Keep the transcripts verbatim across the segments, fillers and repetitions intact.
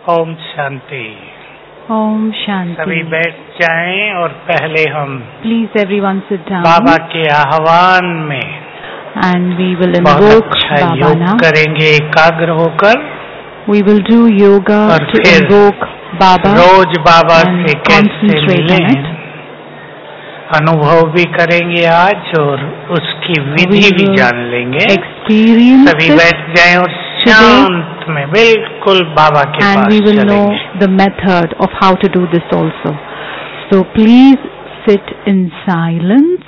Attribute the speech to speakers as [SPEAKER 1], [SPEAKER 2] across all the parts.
[SPEAKER 1] ओम शांति।
[SPEAKER 2] ओम शांति।
[SPEAKER 1] सभी बैठ जाएं और पहले हम
[SPEAKER 2] प्लीज एवरीवन सिट डाउन।
[SPEAKER 1] बाबा के आह्वान में
[SPEAKER 2] एंड वी विल
[SPEAKER 1] बहुत
[SPEAKER 2] इन्वोक
[SPEAKER 1] अच्छा
[SPEAKER 2] बाबा
[SPEAKER 1] योग
[SPEAKER 2] नाउ।
[SPEAKER 1] करेंगे एकाग्र होकर।
[SPEAKER 2] We will do yoga
[SPEAKER 1] और
[SPEAKER 2] to
[SPEAKER 1] फिर
[SPEAKER 2] invoke Baba
[SPEAKER 1] rose Baba
[SPEAKER 2] and
[SPEAKER 1] से कैसे
[SPEAKER 2] concentrate
[SPEAKER 1] मिलें
[SPEAKER 2] on it.
[SPEAKER 1] अनुभव भी करेंगे आज और उसकी विधि
[SPEAKER 2] We
[SPEAKER 1] भी
[SPEAKER 2] will
[SPEAKER 1] जान लेंगे।
[SPEAKER 2] experience
[SPEAKER 1] सभी
[SPEAKER 2] it
[SPEAKER 1] बैठ जाएं और शांत में बिल्कुल बाबा के
[SPEAKER 2] and
[SPEAKER 1] pass
[SPEAKER 2] we will know
[SPEAKER 1] चलेंगे।
[SPEAKER 2] the method of how to do this also. So please sit in silence.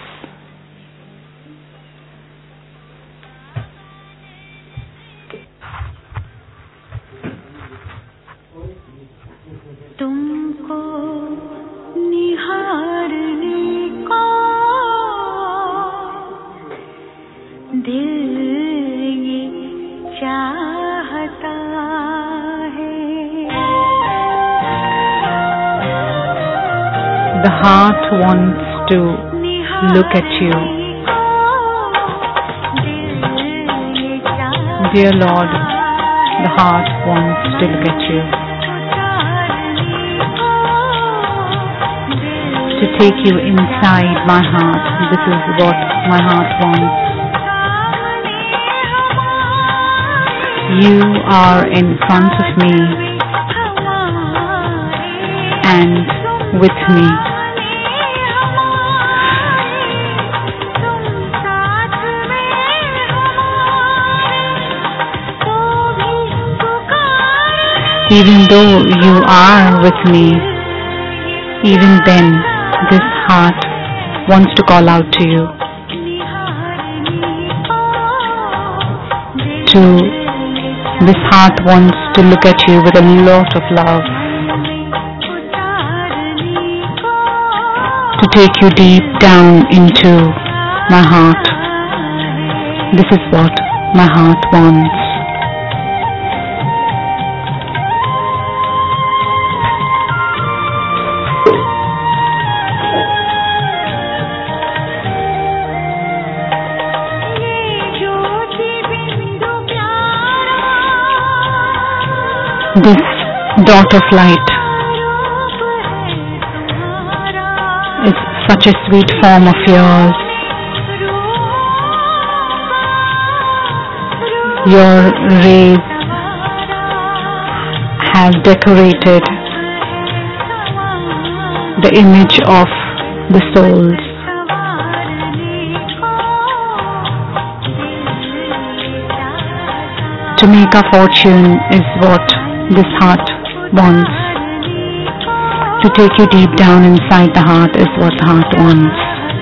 [SPEAKER 3] तुमको निहारने को दिल ये चाहता है।
[SPEAKER 2] The heart wants to look at you. Dear Lord, the heart wants to look at you. To take you inside my heart. This is what my heart wants. You are in front of me and with me. Even though you are with me, even then this heart wants to call out to you. To this heart wants to look at you with a lot of love. To take you deep down into my heart. This is what my heart wants. This dot of light is such a sweet form of yours. Your rays have decorated the image of the souls. To make a fortune is what this heart wants. To take you deep down inside the heart is what the heart wants.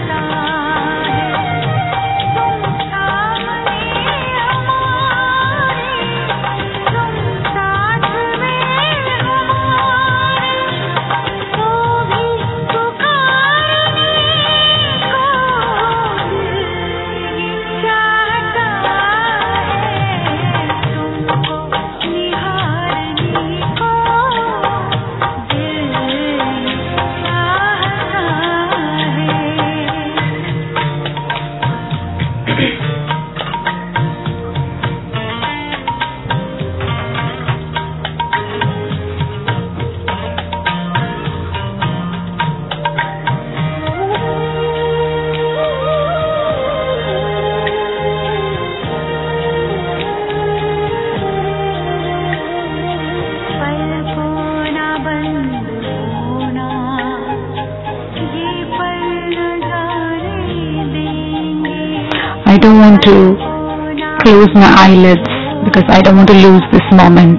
[SPEAKER 2] I don't want to close my eyelids because I don't want to lose this moment.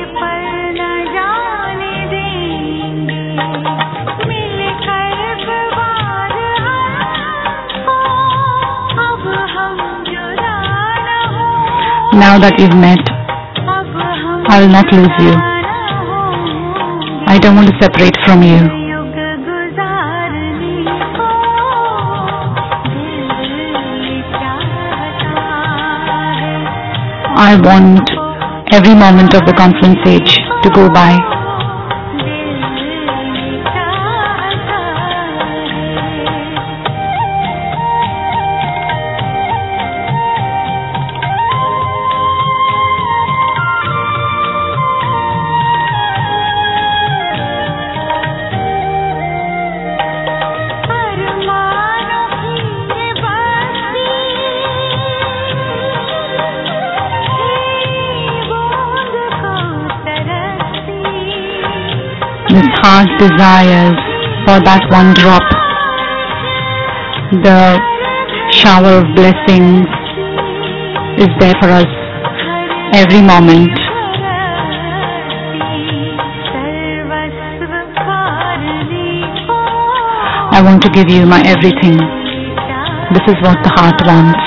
[SPEAKER 2] Now that we've met, I will not lose you. I don't want to separate from you. I want every moment of the conference age to go by. This heart desires for that one drop. The shower of blessings is there for us every moment. I want to give you my everything. This is what the heart wants.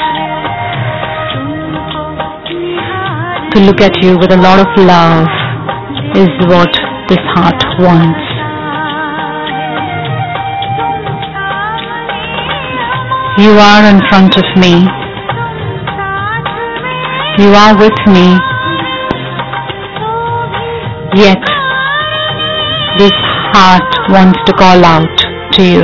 [SPEAKER 2] To look at you with a lot of love is what this heart wants. You are in front of me. You are with me. Yet, this heart wants to call out to you.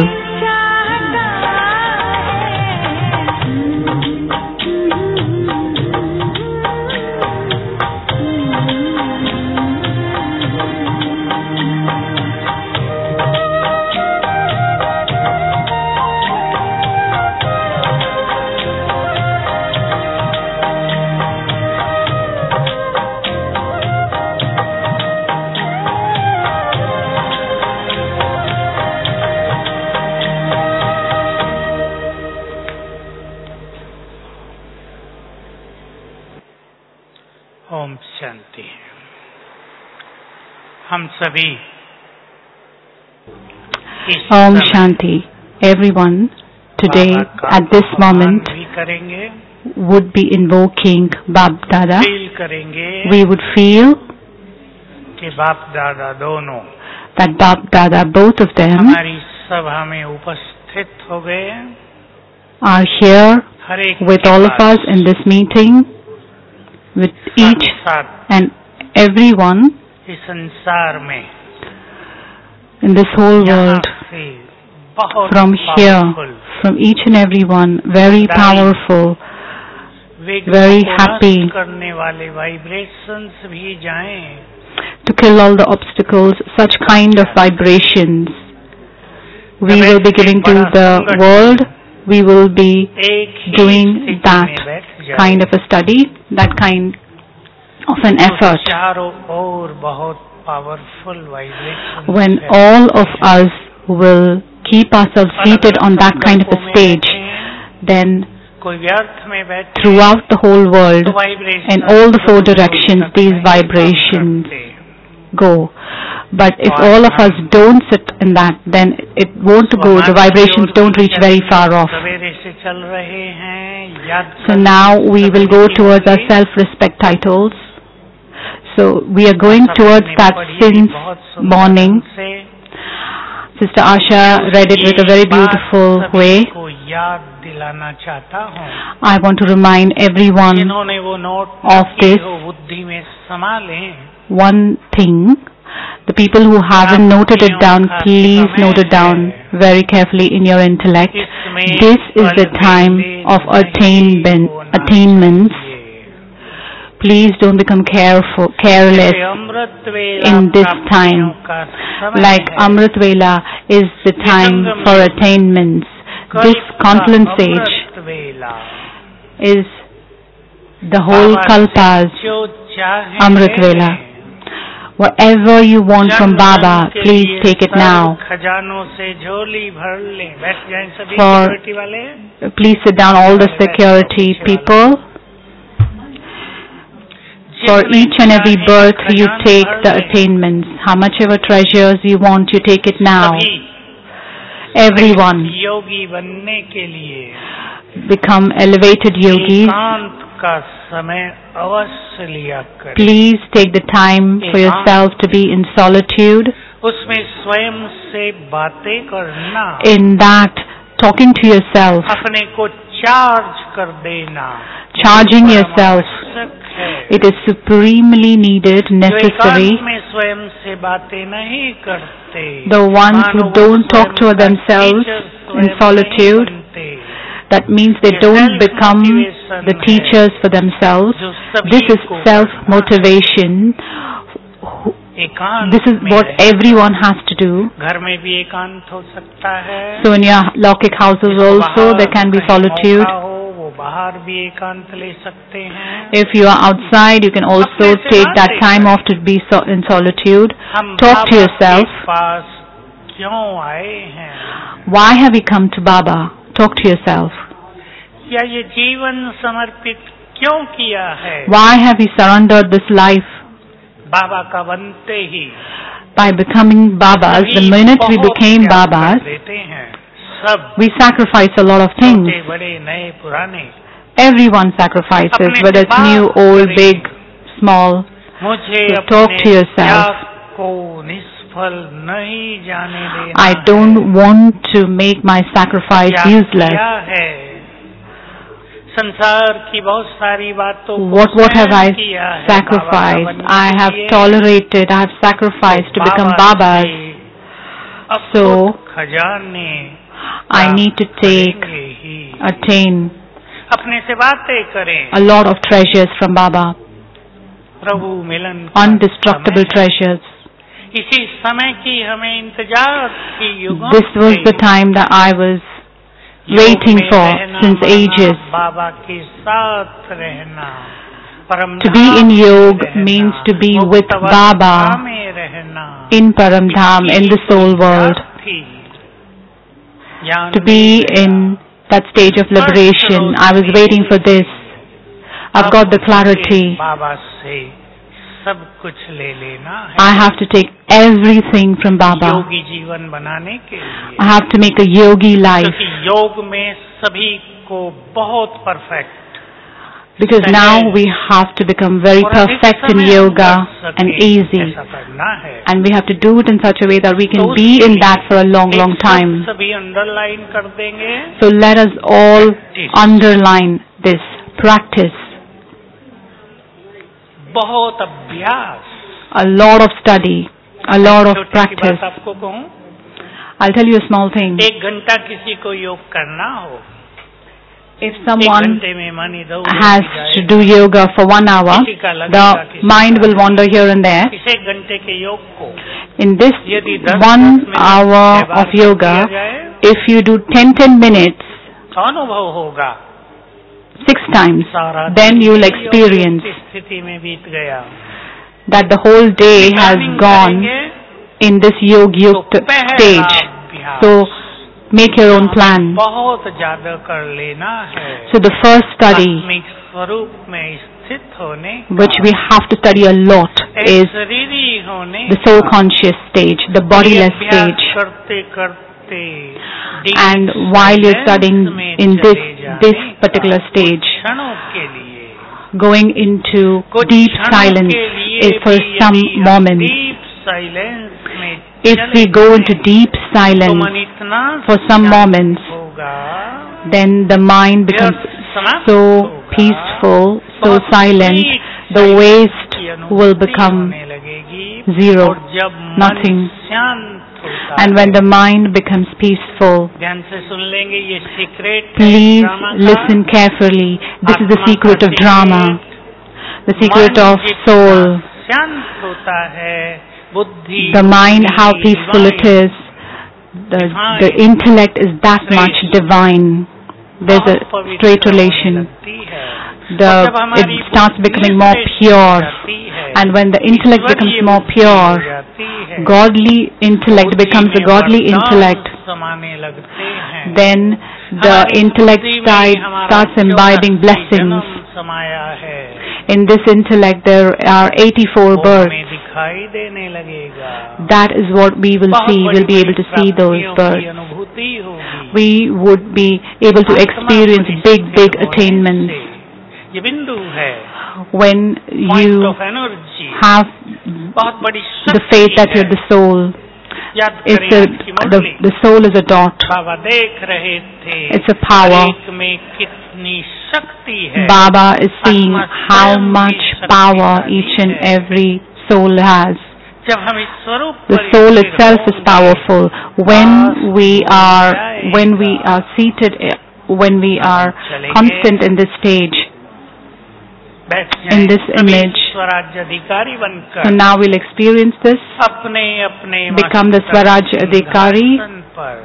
[SPEAKER 1] Om Shanti. हम सभी
[SPEAKER 2] Om Shanti. Everyone today at this moment would be invoking Bap Dada. We would feel
[SPEAKER 1] कि बाप दादा दोनों
[SPEAKER 2] that Bap Dada, both of them,
[SPEAKER 1] हमारी सभा में उपस्थित हो गए
[SPEAKER 2] are here
[SPEAKER 1] हर एक
[SPEAKER 2] with all of us in this meeting, with each and everyone
[SPEAKER 1] इस संसार में
[SPEAKER 2] in this whole world,
[SPEAKER 1] से बहुत
[SPEAKER 2] from here,
[SPEAKER 1] powerful,
[SPEAKER 2] from each and every one, very powerful,
[SPEAKER 1] वेग
[SPEAKER 2] very
[SPEAKER 1] को
[SPEAKER 2] happy
[SPEAKER 1] नष्ट करने वाले वाइब्रेशंस भी जाएं
[SPEAKER 2] to kill all the obstacles, such kind of vibrations we will be giving to the world. We will be
[SPEAKER 1] एक ही
[SPEAKER 2] doing
[SPEAKER 1] स्थिति
[SPEAKER 2] that
[SPEAKER 1] में बैठ जाएं।
[SPEAKER 2] kind of a study, that kind of an effort.
[SPEAKER 1] चारों ओर बहुत powerful vibration
[SPEAKER 2] When all of us will keep ourselves seated on that kind of a stage, then
[SPEAKER 1] कोई व्यर्थ में बैठे
[SPEAKER 2] throughout the whole world,
[SPEAKER 1] तो vibration
[SPEAKER 2] in all the four directions, these vibrations go. But if all of us don't sit in that, then it won't go. The vibrations don't reach very far off.
[SPEAKER 1] सवेरे से चल रहे हैं याद
[SPEAKER 2] So now we will go towards our self-respect titles. So we are going towards that since morning. Sister Asha read it with a very beautiful way.
[SPEAKER 1] को याद दिलाना चाहता हूँ
[SPEAKER 2] I want to remind everyone
[SPEAKER 1] जिन्होंने वो note
[SPEAKER 2] of this
[SPEAKER 1] वो बुद्धि में समा लें
[SPEAKER 2] one thing. The people who haven't noted it down, please note it down very carefully in your intellect. This is the time of attainment, attainments. Please don't become careful, careless in this time. Like Amrit Vela is the time for attainments. This confluence stage is the whole Kalpa's Amrit Vela. Whatever you want from Baba, please take it now. For, please sit down, all the security people. For each and every birth, you take the attainments. How much ever treasures you want, you take it now. Everyone become elevated yogis. Please take the time for yourself to be in solitude. In that, talking to yourself, charging yourself, it is supremely needed, necessary. The ones who don't talk to themselves in solitude, that means they don't become the teachers for themselves. This is self-motivation
[SPEAKER 1] एकांत
[SPEAKER 2] This is
[SPEAKER 1] में
[SPEAKER 2] what
[SPEAKER 1] रहना।
[SPEAKER 2] everyone has to do.
[SPEAKER 1] घर में भी एकांत हो सकता है।
[SPEAKER 2] So in your Lokik houses
[SPEAKER 1] जिसको
[SPEAKER 2] also
[SPEAKER 1] बाहर
[SPEAKER 2] there can be
[SPEAKER 1] कहीं
[SPEAKER 2] solitude.
[SPEAKER 1] मौका हो, वो बाहर भी एकांत ले सकते हैं।
[SPEAKER 2] If you are outside, you can also
[SPEAKER 1] अपने से
[SPEAKER 2] take that
[SPEAKER 1] बातें
[SPEAKER 2] time
[SPEAKER 1] करें।
[SPEAKER 2] off to be so in solitude.
[SPEAKER 1] हम
[SPEAKER 2] Talk to
[SPEAKER 1] बाबा
[SPEAKER 2] yourself.
[SPEAKER 1] के पास क्यों आए हैं?
[SPEAKER 2] Why have we come to Baba? Talk to yourself.
[SPEAKER 1] या ये जीवन समर्पित क्यों किया है?
[SPEAKER 2] Why have we surrendered this life?
[SPEAKER 1] बाबा का बनते ही
[SPEAKER 2] By becoming Babas, the
[SPEAKER 1] सभी
[SPEAKER 2] minute we
[SPEAKER 1] बहुत
[SPEAKER 2] became
[SPEAKER 1] त्याग कर
[SPEAKER 2] Babas,
[SPEAKER 1] देते हैं। सब
[SPEAKER 2] we sacrifice a lot of things.
[SPEAKER 1] छोटे बड़े नए पुराने।
[SPEAKER 2] Everyone sacrifices,
[SPEAKER 1] अपने
[SPEAKER 2] whether
[SPEAKER 1] से
[SPEAKER 2] it's
[SPEAKER 1] बात
[SPEAKER 2] new, old,
[SPEAKER 1] करें।
[SPEAKER 2] big, small.
[SPEAKER 1] मुझे
[SPEAKER 2] So talk
[SPEAKER 1] अपने
[SPEAKER 2] to yourself.
[SPEAKER 1] त्याग को निष्फल नहीं जाने देना
[SPEAKER 2] I
[SPEAKER 1] है।
[SPEAKER 2] don't want to make my sacrifice
[SPEAKER 1] त्याग
[SPEAKER 2] useless.
[SPEAKER 1] किया है। संसार की बहुत सारी बातों को
[SPEAKER 2] What what have I
[SPEAKER 1] सहन किया है बाबा का
[SPEAKER 2] sacrificed?
[SPEAKER 1] बनने
[SPEAKER 2] I
[SPEAKER 1] के
[SPEAKER 2] have
[SPEAKER 1] लिए।
[SPEAKER 2] tolerated, I have sacrificed to become
[SPEAKER 1] Baba
[SPEAKER 2] Babas.
[SPEAKER 1] से
[SPEAKER 2] So,
[SPEAKER 1] अद्भुत खजाने
[SPEAKER 2] I need to take,
[SPEAKER 1] करेंगे ही।
[SPEAKER 2] attain
[SPEAKER 1] अपने से बातें करें।
[SPEAKER 2] a lot of treasures from Baba.
[SPEAKER 1] प्रभु मिलन का
[SPEAKER 2] Undestructible
[SPEAKER 1] समय है।
[SPEAKER 2] treasures.
[SPEAKER 1] इसी समय की हमें इंतजार थी युगों
[SPEAKER 2] This was
[SPEAKER 1] से।
[SPEAKER 2] the time that I was
[SPEAKER 1] योग
[SPEAKER 2] waiting
[SPEAKER 1] में
[SPEAKER 2] for
[SPEAKER 1] रहना
[SPEAKER 2] since
[SPEAKER 1] माना
[SPEAKER 2] ages.
[SPEAKER 1] बाबा के साथ रहना। परम
[SPEAKER 2] To be in
[SPEAKER 1] Dham
[SPEAKER 2] yoga
[SPEAKER 1] में रहना,
[SPEAKER 2] means to be
[SPEAKER 1] मुक्त
[SPEAKER 2] with
[SPEAKER 1] अवस्था
[SPEAKER 2] Baba
[SPEAKER 1] में रहना।
[SPEAKER 2] in Param Dham, in the soul world.
[SPEAKER 1] थी। ज्ञान
[SPEAKER 2] To be
[SPEAKER 1] मिल गया।
[SPEAKER 2] in that stage of liberation. I was waiting for this. I've got the
[SPEAKER 1] अब
[SPEAKER 2] clarity.
[SPEAKER 1] मुझे बाबा से सब कुछ ले लेना है।
[SPEAKER 2] I have to take everything from Baba.
[SPEAKER 1] योगी जीवन बनाने के लिए।
[SPEAKER 2] I have to make a yogi life.
[SPEAKER 1] क्योंकि योग में सभी को बहुत perfect.
[SPEAKER 2] Because now we have to become very perfect in yoga and easy.
[SPEAKER 1] ऐसा करना है।
[SPEAKER 2] And we have to do it in such a way that we
[SPEAKER 1] तो
[SPEAKER 2] can be in that for a long,
[SPEAKER 1] एक
[SPEAKER 2] long
[SPEAKER 1] शब्द
[SPEAKER 2] time.
[SPEAKER 1] सभी underline कर देंगे।
[SPEAKER 2] So let us all
[SPEAKER 1] Practice.
[SPEAKER 2] underline this. Practice.
[SPEAKER 1] बहुत अभ्यास।
[SPEAKER 2] A lot of study. A lot of
[SPEAKER 1] छोटी सी
[SPEAKER 2] practice.
[SPEAKER 1] बात आपको कहूँ,
[SPEAKER 2] I'll tell you a small thing.
[SPEAKER 1] एक घंटा किसी को योग करना हो,
[SPEAKER 2] If
[SPEAKER 1] एक
[SPEAKER 2] someone
[SPEAKER 1] घंटे में मन इधर उधर
[SPEAKER 2] has
[SPEAKER 1] जाए,
[SPEAKER 2] to do yoga for one hour,
[SPEAKER 1] किसी का लगेगा,
[SPEAKER 2] the
[SPEAKER 1] किसी
[SPEAKER 2] mind
[SPEAKER 1] का
[SPEAKER 2] will wander here and there.
[SPEAKER 1] इस एक घंटे के योग को
[SPEAKER 2] In this
[SPEAKER 1] यदि दस
[SPEAKER 2] one
[SPEAKER 1] दस मिनट
[SPEAKER 2] hour
[SPEAKER 1] व्यवहार
[SPEAKER 2] of
[SPEAKER 1] किया
[SPEAKER 2] yoga,
[SPEAKER 1] जाए,
[SPEAKER 2] if you do ten ten minutes,
[SPEAKER 1] अनुभव होगा
[SPEAKER 2] six times,
[SPEAKER 1] सारा
[SPEAKER 2] then
[SPEAKER 1] दिन
[SPEAKER 2] you will
[SPEAKER 1] योग
[SPEAKER 2] experience
[SPEAKER 1] की स्थिति में बीत गया।
[SPEAKER 2] that the whole day has
[SPEAKER 1] Planning
[SPEAKER 2] gone
[SPEAKER 1] करेंगे,
[SPEAKER 2] in this yog
[SPEAKER 1] तो
[SPEAKER 2] yukt
[SPEAKER 1] पहला
[SPEAKER 2] stage.
[SPEAKER 1] अभ्यास
[SPEAKER 2] So make your own plan.
[SPEAKER 1] बहुत ज्यादा कर लेना है।
[SPEAKER 2] So the first study
[SPEAKER 1] आत्मिक स्वरूप में स्थित होने का,
[SPEAKER 2] which we have to study a lot
[SPEAKER 1] एक
[SPEAKER 2] is
[SPEAKER 1] शरीरी होने
[SPEAKER 2] the soul
[SPEAKER 1] का,
[SPEAKER 2] conscious stage, the
[SPEAKER 1] ये
[SPEAKER 2] bodiless
[SPEAKER 1] अभ्यास
[SPEAKER 2] stage.
[SPEAKER 1] करते करते
[SPEAKER 2] And while you're studying in this this particular stage,
[SPEAKER 1] क्षणों के लिए,
[SPEAKER 2] going into
[SPEAKER 1] कुछ
[SPEAKER 2] deep
[SPEAKER 1] क्षणों
[SPEAKER 2] silence
[SPEAKER 1] के लिए
[SPEAKER 2] is for
[SPEAKER 1] भी
[SPEAKER 2] some
[SPEAKER 1] यदि हम
[SPEAKER 2] moments.
[SPEAKER 1] deep silence में
[SPEAKER 2] If
[SPEAKER 1] चले
[SPEAKER 2] we go into
[SPEAKER 1] जाएं,
[SPEAKER 2] deep
[SPEAKER 1] तो
[SPEAKER 2] silence
[SPEAKER 1] मन इतना
[SPEAKER 2] for some
[SPEAKER 1] शांत
[SPEAKER 2] moments,
[SPEAKER 1] होगा,
[SPEAKER 2] then the mind becomes
[SPEAKER 1] व्यर्थ समाप्त
[SPEAKER 2] so
[SPEAKER 1] होगा,
[SPEAKER 2] peaceful, so
[SPEAKER 1] बहुत
[SPEAKER 2] silent,
[SPEAKER 1] deep
[SPEAKER 2] the
[SPEAKER 1] silence
[SPEAKER 2] waste
[SPEAKER 1] की अनुभूति
[SPEAKER 2] will become
[SPEAKER 1] होने लगेगी,
[SPEAKER 2] zero,
[SPEAKER 1] और जब मन
[SPEAKER 2] nothing.
[SPEAKER 1] शांत होता
[SPEAKER 2] And when
[SPEAKER 1] है,
[SPEAKER 2] the mind becomes peaceful,
[SPEAKER 1] ध्यान से सुन लेंगे, ये secret
[SPEAKER 2] please listen carefully. This is the secret of drama, the secret of soul.
[SPEAKER 1] शांत होता है, बुद्धि,
[SPEAKER 2] The mind, how
[SPEAKER 1] बुद्धि,
[SPEAKER 2] peaceful it
[SPEAKER 1] divine,
[SPEAKER 2] is. The, the intellect is that much divine. There's a
[SPEAKER 1] बहुत पवित्र
[SPEAKER 2] straight
[SPEAKER 1] होने
[SPEAKER 2] relation.
[SPEAKER 1] लगती है।
[SPEAKER 2] The,
[SPEAKER 1] और जब
[SPEAKER 2] it
[SPEAKER 1] हमारी
[SPEAKER 2] starts
[SPEAKER 1] बुद्धि
[SPEAKER 2] becoming more
[SPEAKER 1] श्रेष्ठ
[SPEAKER 2] pure.
[SPEAKER 1] हो जाती है,
[SPEAKER 2] And when the intellect becomes
[SPEAKER 1] ईश्वरीय
[SPEAKER 2] more
[SPEAKER 1] बुद्धि हो
[SPEAKER 2] pure,
[SPEAKER 1] जाती है,
[SPEAKER 2] godly intellect
[SPEAKER 1] बुद्धि
[SPEAKER 2] becomes a
[SPEAKER 1] में
[SPEAKER 2] godly
[SPEAKER 1] वरदान
[SPEAKER 2] intellect,
[SPEAKER 1] समाने लगते हैं।
[SPEAKER 2] then the
[SPEAKER 1] हमारी
[SPEAKER 2] intellect
[SPEAKER 1] बुद्धि में
[SPEAKER 2] side
[SPEAKER 1] हमारा
[SPEAKER 2] starts imbibing
[SPEAKER 1] चौरासी
[SPEAKER 2] blessings.
[SPEAKER 1] जन्म समाया है,
[SPEAKER 2] In this intellect there are eighty-four
[SPEAKER 1] वो
[SPEAKER 2] births.
[SPEAKER 1] हमें दिखाई देने लगेगा।
[SPEAKER 2] That is what we will
[SPEAKER 1] बहुत
[SPEAKER 2] see.
[SPEAKER 1] बड़ी
[SPEAKER 2] We'll be able
[SPEAKER 1] बड़ी
[SPEAKER 2] to see those
[SPEAKER 1] प्राप्तियों की
[SPEAKER 2] births.
[SPEAKER 1] अनुभूति होगी।
[SPEAKER 2] We would be able to experience big, big attainments.
[SPEAKER 1] ये बिंदु है,
[SPEAKER 2] When
[SPEAKER 1] point
[SPEAKER 2] you
[SPEAKER 1] of energy,
[SPEAKER 2] have
[SPEAKER 1] बहुत बड़ी
[SPEAKER 2] the faith that
[SPEAKER 1] शक्ति
[SPEAKER 2] you're the
[SPEAKER 1] है।
[SPEAKER 2] soul.
[SPEAKER 1] याद
[SPEAKER 2] It's
[SPEAKER 1] करें
[SPEAKER 2] a,
[SPEAKER 1] आज की
[SPEAKER 2] the,
[SPEAKER 1] Murali,
[SPEAKER 2] the soul is a dot.
[SPEAKER 1] बाबा देख रहे थे
[SPEAKER 2] It's a power.
[SPEAKER 1] एक में कितनी शक्ति है।
[SPEAKER 2] Baba is seeing
[SPEAKER 1] आत्मा
[SPEAKER 2] how
[SPEAKER 1] स्वयं
[SPEAKER 2] much
[SPEAKER 1] की
[SPEAKER 2] power
[SPEAKER 1] शक्तिशाली
[SPEAKER 2] each and
[SPEAKER 1] है।
[SPEAKER 2] every soul has.
[SPEAKER 1] जब हम इस स्वरूप
[SPEAKER 2] The
[SPEAKER 1] पर
[SPEAKER 2] soul
[SPEAKER 1] स्थिर
[SPEAKER 2] itself is
[SPEAKER 1] होंगे,
[SPEAKER 2] powerful. When we are,
[SPEAKER 1] जाएगा।
[SPEAKER 2] when we are seated, when we are constant in this stage,
[SPEAKER 1] बैठ
[SPEAKER 2] in
[SPEAKER 1] जाएं
[SPEAKER 2] this
[SPEAKER 1] सभी
[SPEAKER 2] image.
[SPEAKER 1] स्वराज्य अधिकारी
[SPEAKER 2] So
[SPEAKER 1] बनकर
[SPEAKER 2] now we'll experience this.
[SPEAKER 1] अपने अपने
[SPEAKER 2] Become the
[SPEAKER 1] मस्तक
[SPEAKER 2] Swaraj Adhikari.
[SPEAKER 1] सिंहासन पर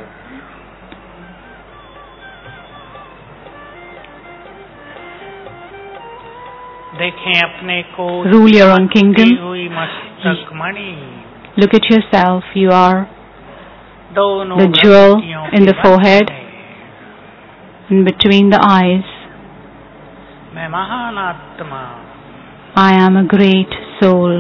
[SPEAKER 1] देखें अपने को
[SPEAKER 2] Rule your own kingdom.
[SPEAKER 1] चमकती हुई मस्तक मणि
[SPEAKER 2] Look at yourself. You are
[SPEAKER 1] दोनों
[SPEAKER 2] the jewel
[SPEAKER 1] भ्रमतियों
[SPEAKER 2] in
[SPEAKER 1] के
[SPEAKER 2] the forehead.
[SPEAKER 1] मध्य में।
[SPEAKER 2] in between the eyes.
[SPEAKER 1] मैं महान आत्मा
[SPEAKER 2] I am a great soul,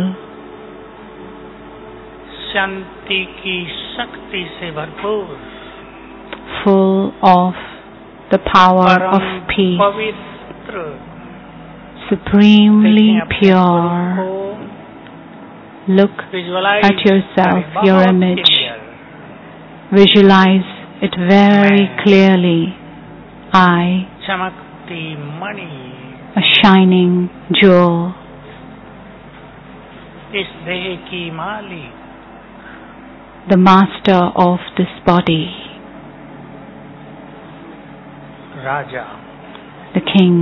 [SPEAKER 1] शांति की शक्ति से भरपूर
[SPEAKER 2] full of the power
[SPEAKER 1] परम
[SPEAKER 2] of peace,
[SPEAKER 1] पवित्र
[SPEAKER 2] supremely
[SPEAKER 1] देखें अपने
[SPEAKER 2] pure.
[SPEAKER 1] स्वरूप को,
[SPEAKER 2] Look
[SPEAKER 1] visualize
[SPEAKER 2] at yourself,
[SPEAKER 1] करें,
[SPEAKER 2] your
[SPEAKER 1] बहुत
[SPEAKER 2] image.
[SPEAKER 1] clear।
[SPEAKER 2] Visualize it very
[SPEAKER 1] मैं
[SPEAKER 2] clearly. I,
[SPEAKER 1] चमकती मणि
[SPEAKER 2] a shining jewel,
[SPEAKER 1] इस देह की मालिक
[SPEAKER 2] the master of this body,
[SPEAKER 1] Raja
[SPEAKER 2] the king.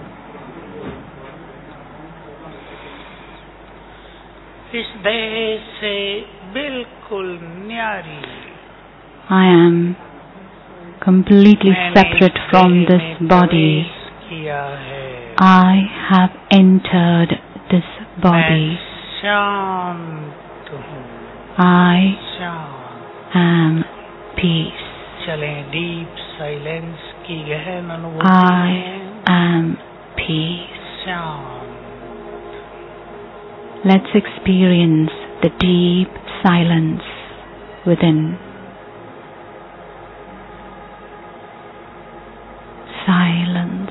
[SPEAKER 1] इस देह से बिल्कुल न्यारी
[SPEAKER 2] I am completely
[SPEAKER 1] मैंने
[SPEAKER 2] separate
[SPEAKER 1] इस
[SPEAKER 2] from
[SPEAKER 1] देह
[SPEAKER 2] this
[SPEAKER 1] में
[SPEAKER 2] body.
[SPEAKER 1] प्रवेश किया है
[SPEAKER 2] I have entered this
[SPEAKER 1] मैं
[SPEAKER 2] body.
[SPEAKER 1] शांत हूँ
[SPEAKER 2] I
[SPEAKER 1] शांत
[SPEAKER 2] am peace.
[SPEAKER 1] चलें डीप साइलेंस की गहन अनुभूति
[SPEAKER 2] I
[SPEAKER 1] में
[SPEAKER 2] am peace.
[SPEAKER 1] शांत
[SPEAKER 2] Let's experience the deep silence within. Silence.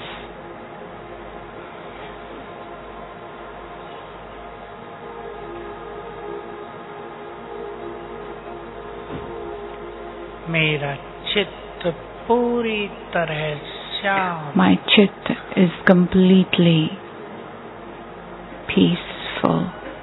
[SPEAKER 1] मेरा चित्त पूरी तरह शांत
[SPEAKER 2] My chit is completely peaceful.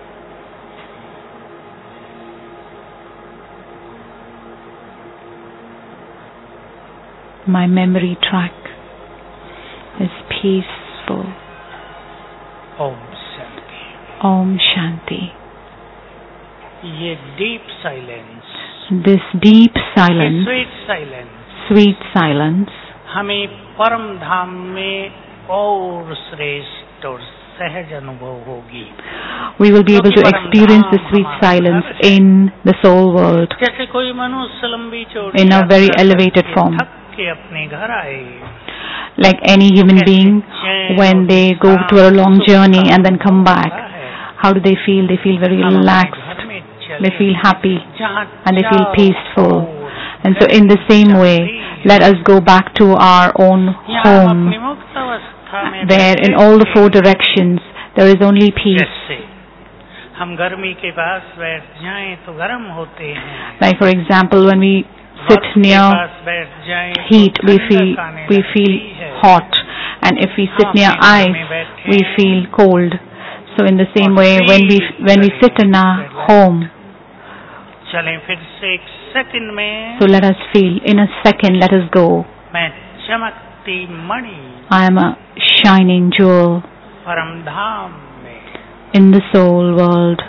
[SPEAKER 2] My memory track is peaceful.
[SPEAKER 1] Om Shanti
[SPEAKER 2] Om Shanti.
[SPEAKER 1] ये डीप साइलेंस
[SPEAKER 2] This deep
[SPEAKER 1] ये
[SPEAKER 2] silence,
[SPEAKER 1] sweet silence
[SPEAKER 2] sweet silence,
[SPEAKER 1] हमें परम धाम में और श्रेष्ठ और सहज अनुभव होगी
[SPEAKER 2] we will be able to experience the sweet silence in the soul world
[SPEAKER 1] जैसे कोई मनुष्य लंबी चौड़ी
[SPEAKER 2] in a very
[SPEAKER 1] यात्रा
[SPEAKER 2] elevated
[SPEAKER 1] करके
[SPEAKER 2] form.
[SPEAKER 1] थक के अपने घर आए
[SPEAKER 2] Like any human being, when they go to a long journey and then come back, how do they feel? They feel very relaxed, they feel happy, and they feel peaceful. And so in the same way, let us go back to our own home, where in all the four directions there is only peace.
[SPEAKER 1] जैसे हम गर्मी के पास बैठ जाएं तो गर्म होते हैं
[SPEAKER 2] Like for example, when we sit
[SPEAKER 1] बर्फ के
[SPEAKER 2] near
[SPEAKER 1] पास बैठ जाएं तो
[SPEAKER 2] heat, we
[SPEAKER 1] ठंडक
[SPEAKER 2] feel
[SPEAKER 1] आने
[SPEAKER 2] we
[SPEAKER 1] लगती
[SPEAKER 2] feel
[SPEAKER 1] है।
[SPEAKER 2] hot, and if we sit
[SPEAKER 1] हम
[SPEAKER 2] near
[SPEAKER 1] अपने घर
[SPEAKER 2] ice,
[SPEAKER 1] में बैठे
[SPEAKER 2] we feel cold. So in the same
[SPEAKER 1] और
[SPEAKER 2] way, when we
[SPEAKER 1] feel
[SPEAKER 2] when we
[SPEAKER 1] करें,
[SPEAKER 2] sit in our
[SPEAKER 1] relax.
[SPEAKER 2] home,
[SPEAKER 1] चलें फिर से एक सेकंड में
[SPEAKER 2] so let us feel. In a second, let us go.
[SPEAKER 1] मैं चमकती मणि
[SPEAKER 2] I am a shining jewel
[SPEAKER 1] परम धाम में
[SPEAKER 2] in the soul world.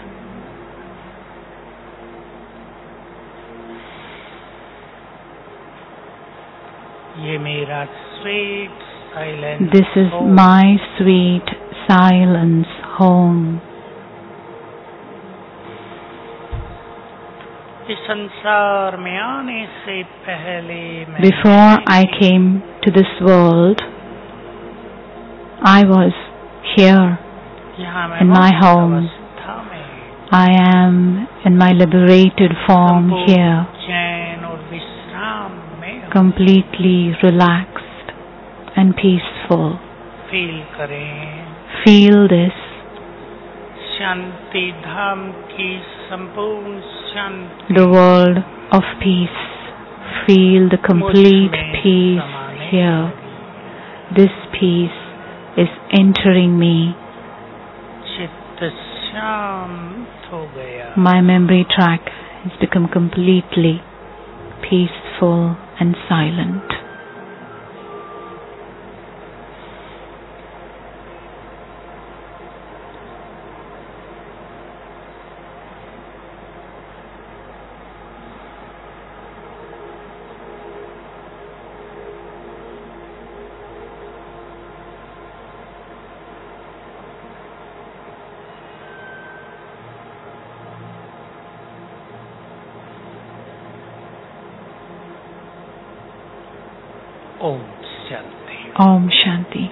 [SPEAKER 1] ये मेरा sweet silence
[SPEAKER 2] This is my sweet silence home.
[SPEAKER 1] इस संसार में आने से पहले मैं
[SPEAKER 2] Before I came to this world, I was here
[SPEAKER 1] यहाँ मैं
[SPEAKER 2] in my
[SPEAKER 1] मुक्त
[SPEAKER 2] home.
[SPEAKER 1] अवस्था में
[SPEAKER 2] I am in my liberated form
[SPEAKER 1] संपूर्ण
[SPEAKER 2] here,
[SPEAKER 1] चैन और विश्राम में हूँ।
[SPEAKER 2] completely relaxed and peaceful.
[SPEAKER 1] Feel करें
[SPEAKER 2] Feel this.
[SPEAKER 1] शांति धाम की संपूर्ण शांति
[SPEAKER 2] The world of peace. Feel the complete
[SPEAKER 1] मुझ में
[SPEAKER 2] peace
[SPEAKER 1] समाने
[SPEAKER 2] here.
[SPEAKER 1] लगी।
[SPEAKER 2] This peace is entering me.
[SPEAKER 1] चित्त शांत हो गया
[SPEAKER 2] My memory track has become completely peaceful and silent.
[SPEAKER 1] Om Shanti.
[SPEAKER 2] Om Shanti.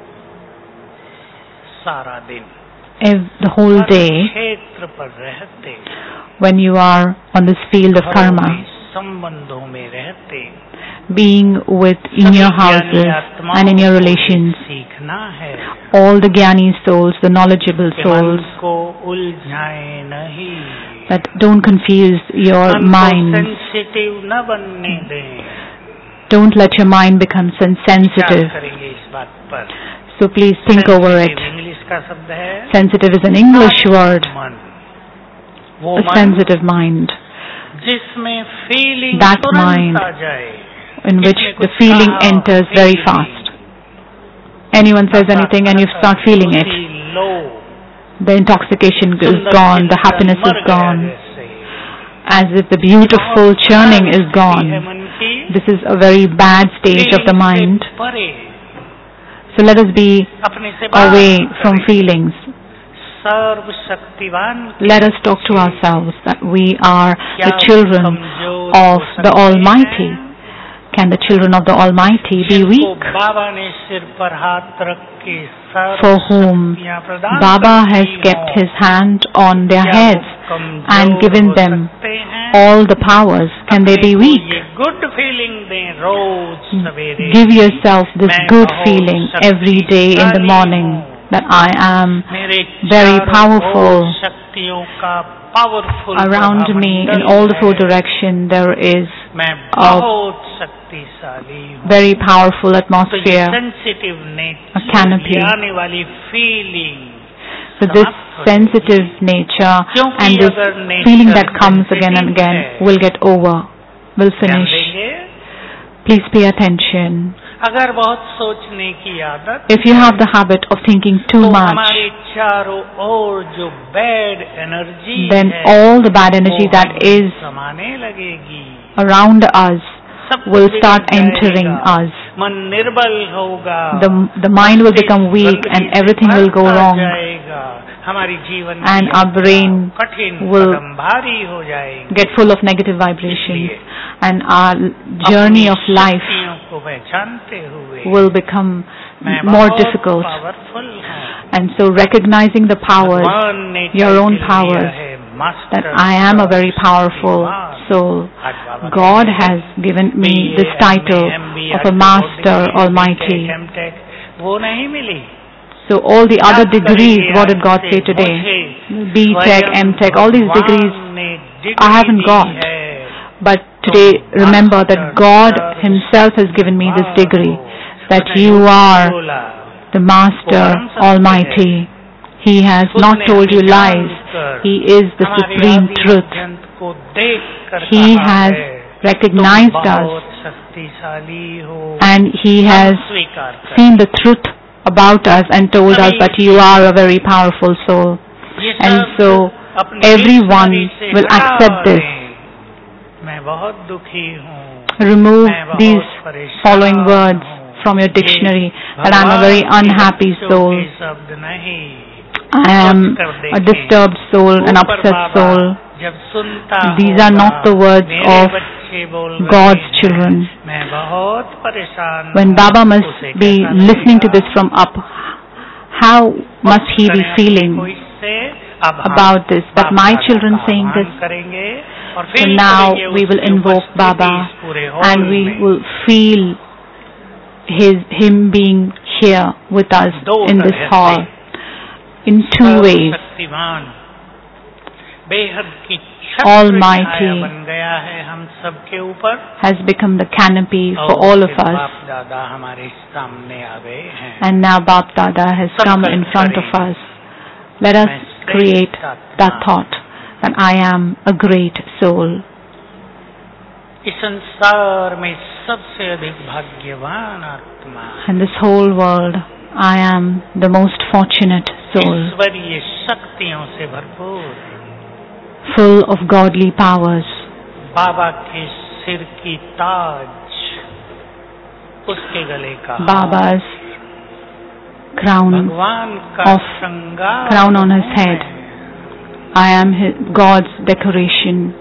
[SPEAKER 1] सारा दिन
[SPEAKER 2] Ev- the whole day,
[SPEAKER 1] क्षेत्र पर रहते,
[SPEAKER 2] when you are on this field of
[SPEAKER 1] घरों
[SPEAKER 2] karma,
[SPEAKER 1] में, संबंधों में रहते,
[SPEAKER 2] being with in your houses and in your relations,
[SPEAKER 1] सीखना है
[SPEAKER 2] all the Jnani souls, the knowledgeable
[SPEAKER 1] कि मन
[SPEAKER 2] souls,
[SPEAKER 1] को उलझाए नहीं,
[SPEAKER 2] that don't confuse your
[SPEAKER 1] मन को
[SPEAKER 2] mind.
[SPEAKER 1] सेंसिटिव न बनने दें।
[SPEAKER 2] Don't let your mind become sen-
[SPEAKER 1] क्या
[SPEAKER 2] sensitive.
[SPEAKER 1] करेंगे इस बात पर?
[SPEAKER 2] So please think over it.
[SPEAKER 1] English का शब्द है
[SPEAKER 2] Sensitive is an English word.
[SPEAKER 1] मन, वो
[SPEAKER 2] A
[SPEAKER 1] मन
[SPEAKER 2] sensitive mind,
[SPEAKER 1] जिसमें फीलिंग
[SPEAKER 2] That
[SPEAKER 1] तुरंत
[SPEAKER 2] mind.
[SPEAKER 1] आ जाए,
[SPEAKER 2] in which
[SPEAKER 1] जिसमें
[SPEAKER 2] the
[SPEAKER 1] कुछ
[SPEAKER 2] feeling
[SPEAKER 1] कहा,
[SPEAKER 2] enters very
[SPEAKER 1] feeling,
[SPEAKER 2] fast. Anyone says anything and you start feeling it.
[SPEAKER 1] उसी लो,
[SPEAKER 2] The intoxication is
[SPEAKER 1] सुंदर
[SPEAKER 2] gone, the
[SPEAKER 1] चिंतन
[SPEAKER 2] happiness
[SPEAKER 1] मर
[SPEAKER 2] is
[SPEAKER 1] गया
[SPEAKER 2] gone,
[SPEAKER 1] जैसे।
[SPEAKER 2] as if the beautiful
[SPEAKER 1] बहुत
[SPEAKER 2] churning
[SPEAKER 1] खराब
[SPEAKER 2] is
[SPEAKER 1] स्थिति
[SPEAKER 2] gone.
[SPEAKER 1] है मन की,
[SPEAKER 2] This is a very bad stage of the
[SPEAKER 1] feeling से
[SPEAKER 2] mind.
[SPEAKER 1] परे,
[SPEAKER 2] So let us be
[SPEAKER 1] अपने से बात
[SPEAKER 2] away from
[SPEAKER 1] करें।
[SPEAKER 2] feelings.
[SPEAKER 1] सर्वशक्तिवान
[SPEAKER 2] Let us talk to ourselves that we are
[SPEAKER 1] क्या
[SPEAKER 2] the children
[SPEAKER 1] कमजोर
[SPEAKER 2] of
[SPEAKER 1] हो
[SPEAKER 2] the
[SPEAKER 1] सकते
[SPEAKER 2] Almighty.
[SPEAKER 1] हैं?
[SPEAKER 2] Can the children of the Almighty be
[SPEAKER 1] जिनको
[SPEAKER 2] weak?
[SPEAKER 1] बाबा ने सिर पर हाथ रख के
[SPEAKER 2] For whom
[SPEAKER 1] सर्वशक्तियां प्रदान
[SPEAKER 2] Baba
[SPEAKER 1] कर
[SPEAKER 2] has
[SPEAKER 1] दी
[SPEAKER 2] kept
[SPEAKER 1] हों,
[SPEAKER 2] his hand on their
[SPEAKER 1] क्या वो
[SPEAKER 2] heads
[SPEAKER 1] कमजोर
[SPEAKER 2] and given
[SPEAKER 1] हो
[SPEAKER 2] them
[SPEAKER 1] सकते हैं?
[SPEAKER 2] all the powers. Can they
[SPEAKER 1] अपने
[SPEAKER 2] be
[SPEAKER 1] को
[SPEAKER 2] weak?
[SPEAKER 1] ये गुड फीलिंग दें रोज सवेरे।
[SPEAKER 2] Give yourself this
[SPEAKER 1] मैं
[SPEAKER 2] good
[SPEAKER 1] बहुत
[SPEAKER 2] feeling every day in the
[SPEAKER 1] शक्तिशाली
[SPEAKER 2] morning
[SPEAKER 1] हूँ।
[SPEAKER 2] that I am
[SPEAKER 1] मेरे
[SPEAKER 2] very
[SPEAKER 1] चारों
[SPEAKER 2] powerful.
[SPEAKER 1] ओर शक्तियों का powerful
[SPEAKER 2] Around me in all the four directions there is
[SPEAKER 1] मैं
[SPEAKER 2] a
[SPEAKER 1] बहुत शक्तिशाली हूँ।
[SPEAKER 2] very powerful
[SPEAKER 1] तो ये
[SPEAKER 2] atmosphere.
[SPEAKER 1] Sensitive
[SPEAKER 2] a
[SPEAKER 1] nature,
[SPEAKER 2] canopy.
[SPEAKER 1] ये आने वाली feeling,
[SPEAKER 2] So this sensitive nature and this feeling that comes again and again will get over, will
[SPEAKER 1] ध्यान
[SPEAKER 2] finish.
[SPEAKER 1] देंगे।
[SPEAKER 2] Please pay attention.
[SPEAKER 1] अगर बहुत सोचने की आदत,
[SPEAKER 2] If you have the habit of thinking too
[SPEAKER 1] तो
[SPEAKER 2] much,
[SPEAKER 1] हमारे चारों ओर जो बैड एनर्जी
[SPEAKER 2] then
[SPEAKER 1] है,
[SPEAKER 2] all the bad energy
[SPEAKER 1] वो
[SPEAKER 2] that
[SPEAKER 1] हमें
[SPEAKER 2] is
[SPEAKER 1] समाने लगेगी,
[SPEAKER 2] around us
[SPEAKER 1] सब
[SPEAKER 2] will
[SPEAKER 1] बिगड़
[SPEAKER 2] start
[SPEAKER 1] जाएगा,
[SPEAKER 2] entering us.
[SPEAKER 1] मन निर्बल होगा,
[SPEAKER 2] The, the mind will become weak and everything will go
[SPEAKER 1] भरता
[SPEAKER 2] wrong.
[SPEAKER 1] जाएगा, हमारी जीवन
[SPEAKER 2] And
[SPEAKER 1] की
[SPEAKER 2] our brain
[SPEAKER 1] कठिन
[SPEAKER 2] will
[SPEAKER 1] कदम भारी हो जाएंगे।
[SPEAKER 2] Get full of negative vibrations
[SPEAKER 1] इसलिए
[SPEAKER 2] and our journey of
[SPEAKER 1] अपनी
[SPEAKER 2] life
[SPEAKER 1] शक्तियों को पहचानते हुए
[SPEAKER 2] will become
[SPEAKER 1] मैं
[SPEAKER 2] more
[SPEAKER 1] बहुत
[SPEAKER 2] difficult.
[SPEAKER 1] powerful हूँ।
[SPEAKER 2] And so recognizing the powers,
[SPEAKER 1] भगवान ने
[SPEAKER 2] your own
[SPEAKER 1] टाइटल
[SPEAKER 2] powers,
[SPEAKER 1] दिया है, master
[SPEAKER 2] that I am a very powerful soul.
[SPEAKER 1] आज बाबा
[SPEAKER 2] God
[SPEAKER 1] कहते हैं,
[SPEAKER 2] has given me
[SPEAKER 1] B A,
[SPEAKER 2] this title
[SPEAKER 1] M B A,
[SPEAKER 2] of a Master Almighty.
[SPEAKER 1] M Tech, वो नहीं मिली।
[SPEAKER 2] So all the other
[SPEAKER 1] याद
[SPEAKER 2] degrees,
[SPEAKER 1] करिए
[SPEAKER 2] what did God
[SPEAKER 1] आपसे
[SPEAKER 2] say today?
[SPEAKER 1] मुझे
[SPEAKER 2] B Tech,
[SPEAKER 1] स्वयं
[SPEAKER 2] M Tech, all these degrees
[SPEAKER 1] भगवान ने degree
[SPEAKER 2] I haven't
[SPEAKER 1] दी
[SPEAKER 2] got.
[SPEAKER 1] है।
[SPEAKER 2] But today remember that God Himself has given me this degree, that you are the Master Almighty. He has not told you lies. He is the supreme truth. He has recognized us and He has seen the truth about us and told us that you are a very powerful soul. And so everyone will accept this. Remove these following words from your dictionary, that I am a very unhappy soul. I am a disturbed soul, an upset soul. These are not the words of God's children. When Baba must be listening to this from up, how must he be feeling about this? That my children saying this. So now we will invoke Baba and we will feel his him being here with us in this hall in two ways. Almighty has become the canopy for all of us, and now Bap Dada has come in front of us. Let us create that thought that I am a great soul. In this whole world, I am the most fortunate soul, full of godly powers. Baba's crown of crown on his head. I am his, God's decoration.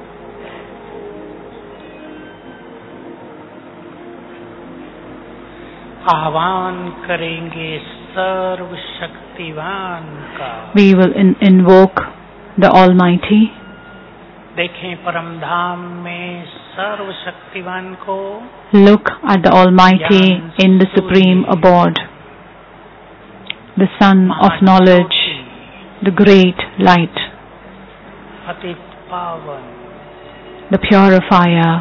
[SPEAKER 1] आह्वान करेंगे सर्वशक्तिवान का।
[SPEAKER 2] We will in invoke the Almighty.
[SPEAKER 1] देखें परम धाम में सर्वशक्तिवान को।
[SPEAKER 2] Look at the Almighty in the supreme abode, the sun of knowledge, the great light,
[SPEAKER 1] पतित पावन,
[SPEAKER 2] the purifier.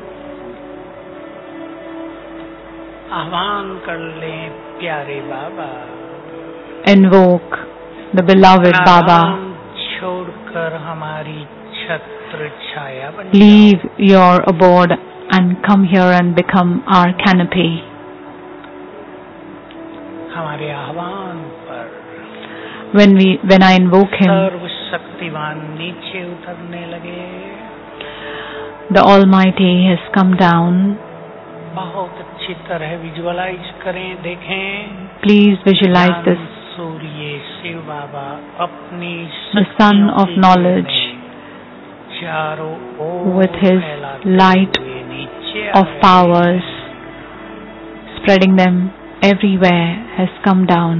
[SPEAKER 1] आह्वान कर लें प्यारे बाबा।
[SPEAKER 2] Invoke the beloved Baba.
[SPEAKER 1] छोड़कर हमारी छत्र छाया बन
[SPEAKER 2] Leave your abode and come here and become our canopy.
[SPEAKER 1] हमारे आह्वान पर
[SPEAKER 2] When we, when I invoke Him,
[SPEAKER 1] सर्वशक्तिवान नीचे उतरने लगे।
[SPEAKER 2] the Almighty has come down.
[SPEAKER 1] बहुत अच्छी तरह विजुअलाइज करें, देखें।
[SPEAKER 2] Please visualize this.
[SPEAKER 1] सूर्य शिव बाबा अपनी
[SPEAKER 2] The sun of knowledge,
[SPEAKER 1] चारों ओर
[SPEAKER 2] with His light of powers, spreading them everywhere, has come down.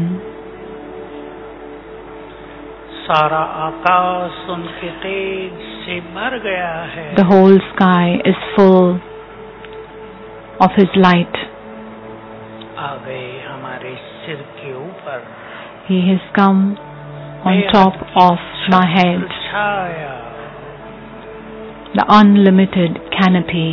[SPEAKER 1] सारा आकाश उनके तेज से भर गया है।
[SPEAKER 2] The whole sky is full of His light.
[SPEAKER 1] आ गए हमारे सिर के ऊपर।
[SPEAKER 2] He has come on top of my head,
[SPEAKER 1] Chhaya,
[SPEAKER 2] the unlimited canopy.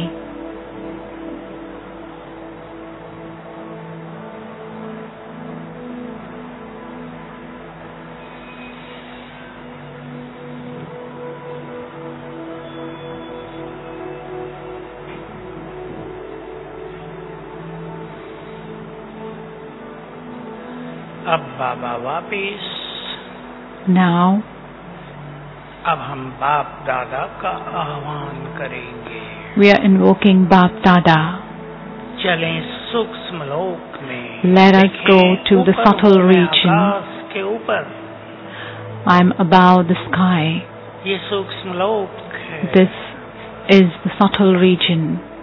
[SPEAKER 1] अब बाबा वापिस।
[SPEAKER 2] Now,
[SPEAKER 1] अब हम बाप दादा का आह्वान करेंगे।
[SPEAKER 2] we are invoking Bap Dada.
[SPEAKER 1] चलें सूक्ष्म लोक में।
[SPEAKER 2] Let us go to the
[SPEAKER 1] ऊपर
[SPEAKER 2] subtle
[SPEAKER 1] ऊपर
[SPEAKER 2] region.
[SPEAKER 1] आकाश के ऊपर।
[SPEAKER 2] I am above the sky.
[SPEAKER 1] ये सूक्ष्म लोक है।
[SPEAKER 2] This is the subtle region.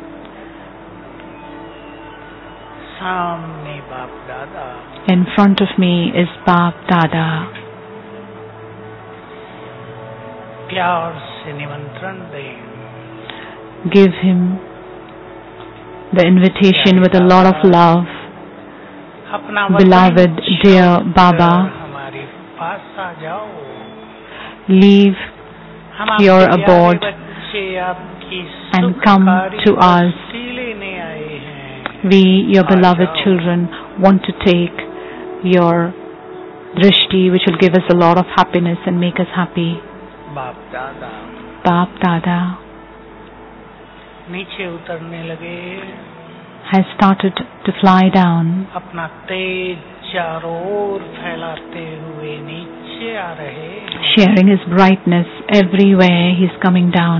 [SPEAKER 1] सामने बाप दादा।
[SPEAKER 2] In front of me is Bap Dada.
[SPEAKER 1] प्यार से निमंत्रण दें।
[SPEAKER 2] Give him the invitation with a lot of love.
[SPEAKER 1] अपना
[SPEAKER 2] Beloved, dear Baba,
[SPEAKER 1] हमारे पास आ जाओ।
[SPEAKER 2] leave
[SPEAKER 1] हम
[SPEAKER 2] your
[SPEAKER 1] आपके प्यारे
[SPEAKER 2] abode
[SPEAKER 1] बच्चे आपकी
[SPEAKER 2] and come
[SPEAKER 1] सुखकारी
[SPEAKER 2] to us.
[SPEAKER 1] बस्ती लेने आए हैं।
[SPEAKER 2] We, your
[SPEAKER 1] आ
[SPEAKER 2] beloved
[SPEAKER 1] जाओ।
[SPEAKER 2] children, want to take your drishti, which will give us a lot of happiness and make us happy.
[SPEAKER 1] बाप दादा
[SPEAKER 2] Bap Dada
[SPEAKER 1] नीचे उतरने लगे।
[SPEAKER 2] has started to fly down.
[SPEAKER 1] अपना तेज चारों ओर फैलाते हुए नीचे आ रहे हैं।
[SPEAKER 2] Sharing his brightness everywhere, he's coming down.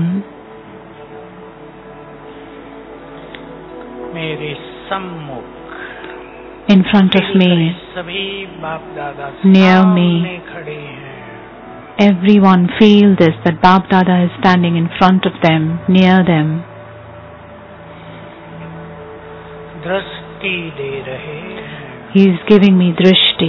[SPEAKER 1] मेरे सम्मुख
[SPEAKER 2] In front of me,
[SPEAKER 1] सभी बाप दादा
[SPEAKER 2] Near me.
[SPEAKER 1] सामने खड़े हैं।
[SPEAKER 2] everyone feel this, that Bap Dada is standing in front of them, near them.
[SPEAKER 1] दृष्टि दे रहे हैं।
[SPEAKER 2] He is giving me drishti.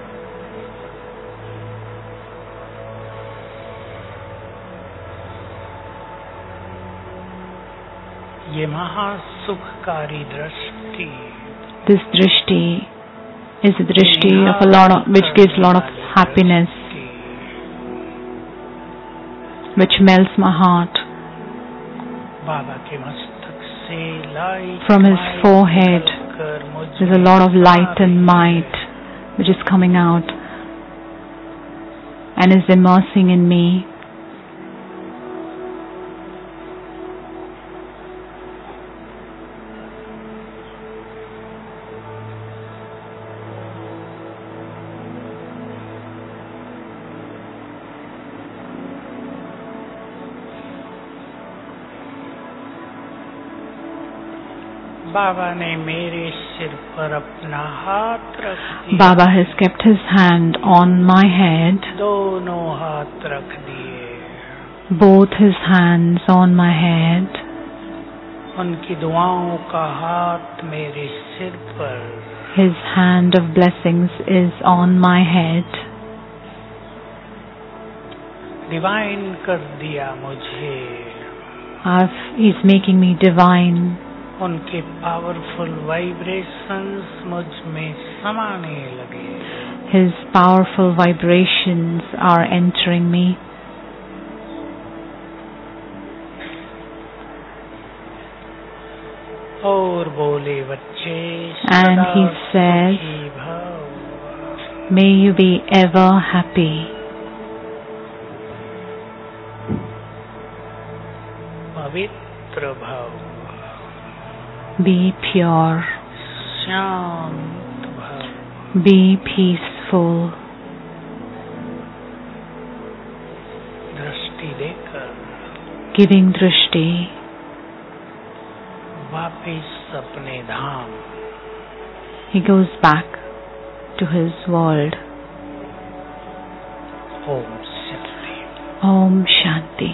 [SPEAKER 1] ये महासुखकारी दृष्टि।
[SPEAKER 2] This drishti is a drishti of a lot of, which gives a lot of happiness, which melts my heart.
[SPEAKER 1] बाबा के मस्तक से light
[SPEAKER 2] From his forehead, there's a lot of light and might which is coming out and is immersing in me.
[SPEAKER 1] बाबा ने मेरे सिर पर अपना हाथ रख दिया।
[SPEAKER 2] Baba has kept his hand on my head,
[SPEAKER 1] दोनों हाथ रख दिए।
[SPEAKER 2] both his hands on my head.
[SPEAKER 1] उनकी दुआओं का हाथ मेरे सिर पर,
[SPEAKER 2] His hand of blessings is on my head.
[SPEAKER 1] Divine कर दिया मुझे,
[SPEAKER 2] I've, He's making me divine.
[SPEAKER 1] उनके पावरफुल वाइब्रेशंस मुझ में समाने लगे,
[SPEAKER 2] His powerful vibrations are entering me.
[SPEAKER 1] और बोले बच्चे
[SPEAKER 2] And
[SPEAKER 1] सदा
[SPEAKER 2] he says,
[SPEAKER 1] सुखी भव,
[SPEAKER 2] May you be ever happy.
[SPEAKER 1] पवित्र भव,
[SPEAKER 2] Be pure.
[SPEAKER 1] शांत भव,
[SPEAKER 2] Be peaceful.
[SPEAKER 1] दृष्टि देकर
[SPEAKER 2] Giving drishti.
[SPEAKER 1] वापिस अपने धाम,
[SPEAKER 2] He goes back to his world.
[SPEAKER 1] Om Shanti.
[SPEAKER 2] Om Shanti.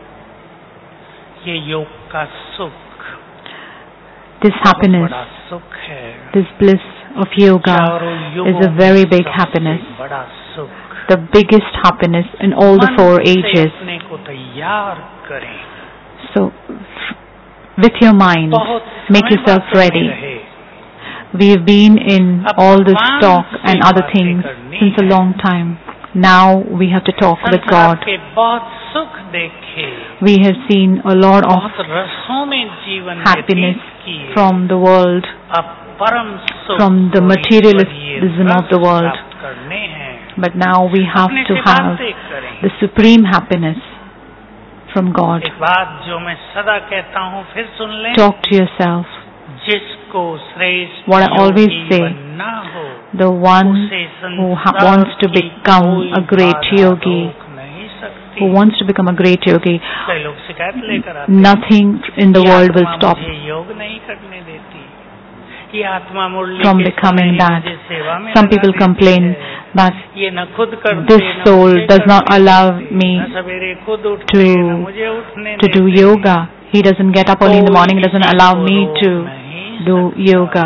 [SPEAKER 1] ये योग का सुख,
[SPEAKER 2] This happiness,
[SPEAKER 1] बड़ा सुख है,
[SPEAKER 2] this bliss of yoga
[SPEAKER 1] चारों युगों
[SPEAKER 2] is a very
[SPEAKER 1] में
[SPEAKER 2] big
[SPEAKER 1] सबसे
[SPEAKER 2] happiness.
[SPEAKER 1] बड़ा सुख।
[SPEAKER 2] The biggest happiness in all the
[SPEAKER 1] मन
[SPEAKER 2] four
[SPEAKER 1] से
[SPEAKER 2] ages.
[SPEAKER 1] अपने को तैयार करें,
[SPEAKER 2] So, with your mind,
[SPEAKER 1] बहुत
[SPEAKER 2] make
[SPEAKER 1] समय
[SPEAKER 2] yourself
[SPEAKER 1] बातों में
[SPEAKER 2] ready.
[SPEAKER 1] रहे,
[SPEAKER 2] We've been in all this
[SPEAKER 1] भगवान
[SPEAKER 2] talk
[SPEAKER 1] से
[SPEAKER 2] and other
[SPEAKER 1] बातें
[SPEAKER 2] things
[SPEAKER 1] करनी
[SPEAKER 2] since a
[SPEAKER 1] है।
[SPEAKER 2] long time. Now we have to talk with
[SPEAKER 1] संसार
[SPEAKER 2] God.
[SPEAKER 1] के बहुत सुख देखे,
[SPEAKER 2] We have seen a lot of
[SPEAKER 1] बहुत रसों में जीवन
[SPEAKER 2] happiness
[SPEAKER 1] व्यतीत किए,
[SPEAKER 2] from the world,
[SPEAKER 1] अब परम सुख
[SPEAKER 2] from the
[SPEAKER 1] और
[SPEAKER 2] materialism of the
[SPEAKER 1] ईश्वरीय
[SPEAKER 2] world.
[SPEAKER 1] रस प्राप्त करने हैं।
[SPEAKER 2] But now we have
[SPEAKER 1] अपने
[SPEAKER 2] to
[SPEAKER 1] से
[SPEAKER 2] have
[SPEAKER 1] बातें करें।
[SPEAKER 2] the supreme happiness from God.
[SPEAKER 1] एक बात जो मैं सदा कहता हूँ, फिर सुन लें,
[SPEAKER 2] Talk to yourself.
[SPEAKER 1] जिसको श्रेष्ठ
[SPEAKER 2] What I always
[SPEAKER 1] Yogi
[SPEAKER 2] say,
[SPEAKER 1] बनना हो,
[SPEAKER 2] The one
[SPEAKER 1] उसे
[SPEAKER 2] who ha-
[SPEAKER 1] संसार
[SPEAKER 2] wants to
[SPEAKER 1] की
[SPEAKER 2] become
[SPEAKER 1] कोई
[SPEAKER 2] a great
[SPEAKER 1] बाधा
[SPEAKER 2] yogi,
[SPEAKER 1] रोक नहीं सकती।
[SPEAKER 2] who wants to become a great yogi,
[SPEAKER 1] कई लोग शिकायत लेकर आते हैं,
[SPEAKER 2] nothing in the
[SPEAKER 1] ये
[SPEAKER 2] world will
[SPEAKER 1] आत्मा
[SPEAKER 2] stop
[SPEAKER 1] मुझे योग नहीं करने देती, ये आत्मा मुरली
[SPEAKER 2] from
[SPEAKER 1] के
[SPEAKER 2] becoming
[SPEAKER 1] समय
[SPEAKER 2] that.
[SPEAKER 1] मुझे सेवा में
[SPEAKER 2] Some
[SPEAKER 1] लगा
[SPEAKER 2] people
[SPEAKER 1] देती
[SPEAKER 2] complain
[SPEAKER 1] है।
[SPEAKER 2] that
[SPEAKER 1] ये न खुद करते,
[SPEAKER 2] this
[SPEAKER 1] न
[SPEAKER 2] soul
[SPEAKER 1] मुझे
[SPEAKER 2] does not
[SPEAKER 1] करने
[SPEAKER 2] allow
[SPEAKER 1] देते,
[SPEAKER 2] me
[SPEAKER 1] न सवेरे खुद उठते,
[SPEAKER 2] to
[SPEAKER 1] न मुझे उठने
[SPEAKER 2] to do
[SPEAKER 1] देते।
[SPEAKER 2] yoga. He doesn't get up early in the morning, he doesn't
[SPEAKER 1] कोई
[SPEAKER 2] allow
[SPEAKER 1] किसी
[SPEAKER 2] me
[SPEAKER 1] को
[SPEAKER 2] to
[SPEAKER 1] रोक नहीं
[SPEAKER 2] do
[SPEAKER 1] सकता।
[SPEAKER 2] yoga.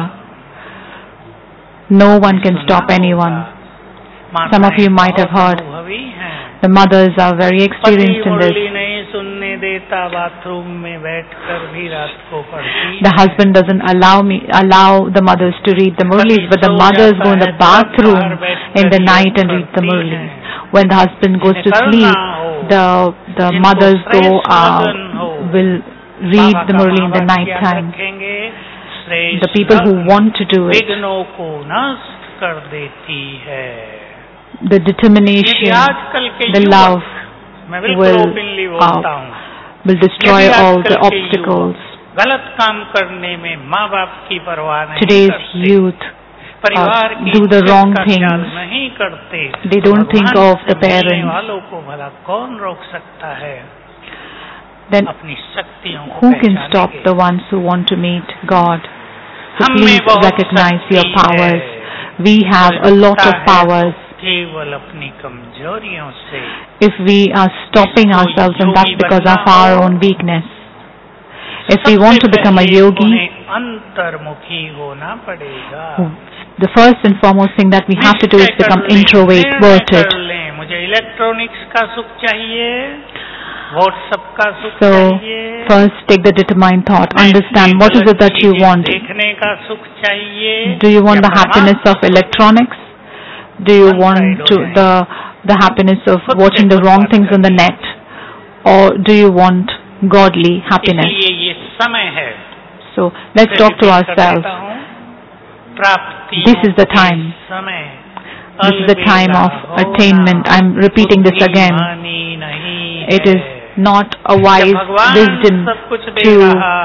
[SPEAKER 2] No one can
[SPEAKER 1] सुना
[SPEAKER 2] stop anyone.
[SPEAKER 1] होगा,
[SPEAKER 2] Some of you
[SPEAKER 1] माताएं
[SPEAKER 2] might have
[SPEAKER 1] बहुत
[SPEAKER 2] heard.
[SPEAKER 1] अनुभवी हैं।
[SPEAKER 2] The mothers are very
[SPEAKER 1] पति
[SPEAKER 2] experienced in this.
[SPEAKER 1] मुरली नहीं सुनने देता, बाथरूम में बैठकर भी रात को पढ़ती
[SPEAKER 2] The
[SPEAKER 1] है।
[SPEAKER 2] husband doesn't allow me allow the mothers to read the murlis, but the mothers go in the bathroom in the night and read the murlis. When the husband goes to sleep, the the mothers go uh, will read the murli in the night time. The people who want to do it,
[SPEAKER 1] विघ्नों को नष्ट कर देती है।
[SPEAKER 2] the determination,
[SPEAKER 1] आजकल के
[SPEAKER 2] the
[SPEAKER 1] युवक,
[SPEAKER 2] love
[SPEAKER 1] मैं बिल्कुल
[SPEAKER 2] will
[SPEAKER 1] ओपनली बोलता
[SPEAKER 2] uh,
[SPEAKER 1] हूँ,
[SPEAKER 2] will destroy
[SPEAKER 1] यदि
[SPEAKER 2] all
[SPEAKER 1] आजकल
[SPEAKER 2] the
[SPEAKER 1] के
[SPEAKER 2] obstacles.
[SPEAKER 1] युवक गलत काम करने में माँ बाप की परवाह नहीं
[SPEAKER 2] Today's
[SPEAKER 1] करते,
[SPEAKER 2] youth
[SPEAKER 1] परिवार
[SPEAKER 2] uh,
[SPEAKER 1] की
[SPEAKER 2] do the
[SPEAKER 1] इज्जत
[SPEAKER 2] wrong
[SPEAKER 1] का
[SPEAKER 2] things.
[SPEAKER 1] ख्याल नहीं करते,
[SPEAKER 2] They
[SPEAKER 1] तो
[SPEAKER 2] don't think
[SPEAKER 1] भगवान
[SPEAKER 2] of the
[SPEAKER 1] से मिलने
[SPEAKER 2] parents.
[SPEAKER 1] वालों को भला कौन रोक सकता है?
[SPEAKER 2] Then
[SPEAKER 1] अपनी शक्तियों को
[SPEAKER 2] who can
[SPEAKER 1] पहचानेंगे।
[SPEAKER 2] stop the ones who want to meet God? So
[SPEAKER 1] हम में
[SPEAKER 2] please
[SPEAKER 1] बहुत
[SPEAKER 2] recognize
[SPEAKER 1] शक्ति
[SPEAKER 2] your powers.
[SPEAKER 1] है।
[SPEAKER 2] We have a lot
[SPEAKER 1] लगता
[SPEAKER 2] of
[SPEAKER 1] है
[SPEAKER 2] powers.
[SPEAKER 1] तो केवल अपनी कमजोरियों से।
[SPEAKER 2] If we are stopping ourselves, and that's because of our own weakness. If we want to become a yogi,
[SPEAKER 1] उन्हें अंतर्मुखी होना पड़ेगा।
[SPEAKER 2] the first and foremost thing that we have to do is become introverted.
[SPEAKER 1] मुझे electronics का सुख चाहिए, WhatsApp का सुख
[SPEAKER 2] So
[SPEAKER 1] चाहिए,
[SPEAKER 2] first take the determined thought. Understand what is it that you want.
[SPEAKER 1] देखने का सुख चाहिए।
[SPEAKER 2] Do you want the happiness of electronics? Do you want to the the happiness of watching the wrong things on the net, or do you want godly happiness?
[SPEAKER 1] इसलिए ये समय है।
[SPEAKER 2] So let's talk to ourselves. This is the time. This is the time of attainment. I'm repeating this again. It is not a wise wisdom to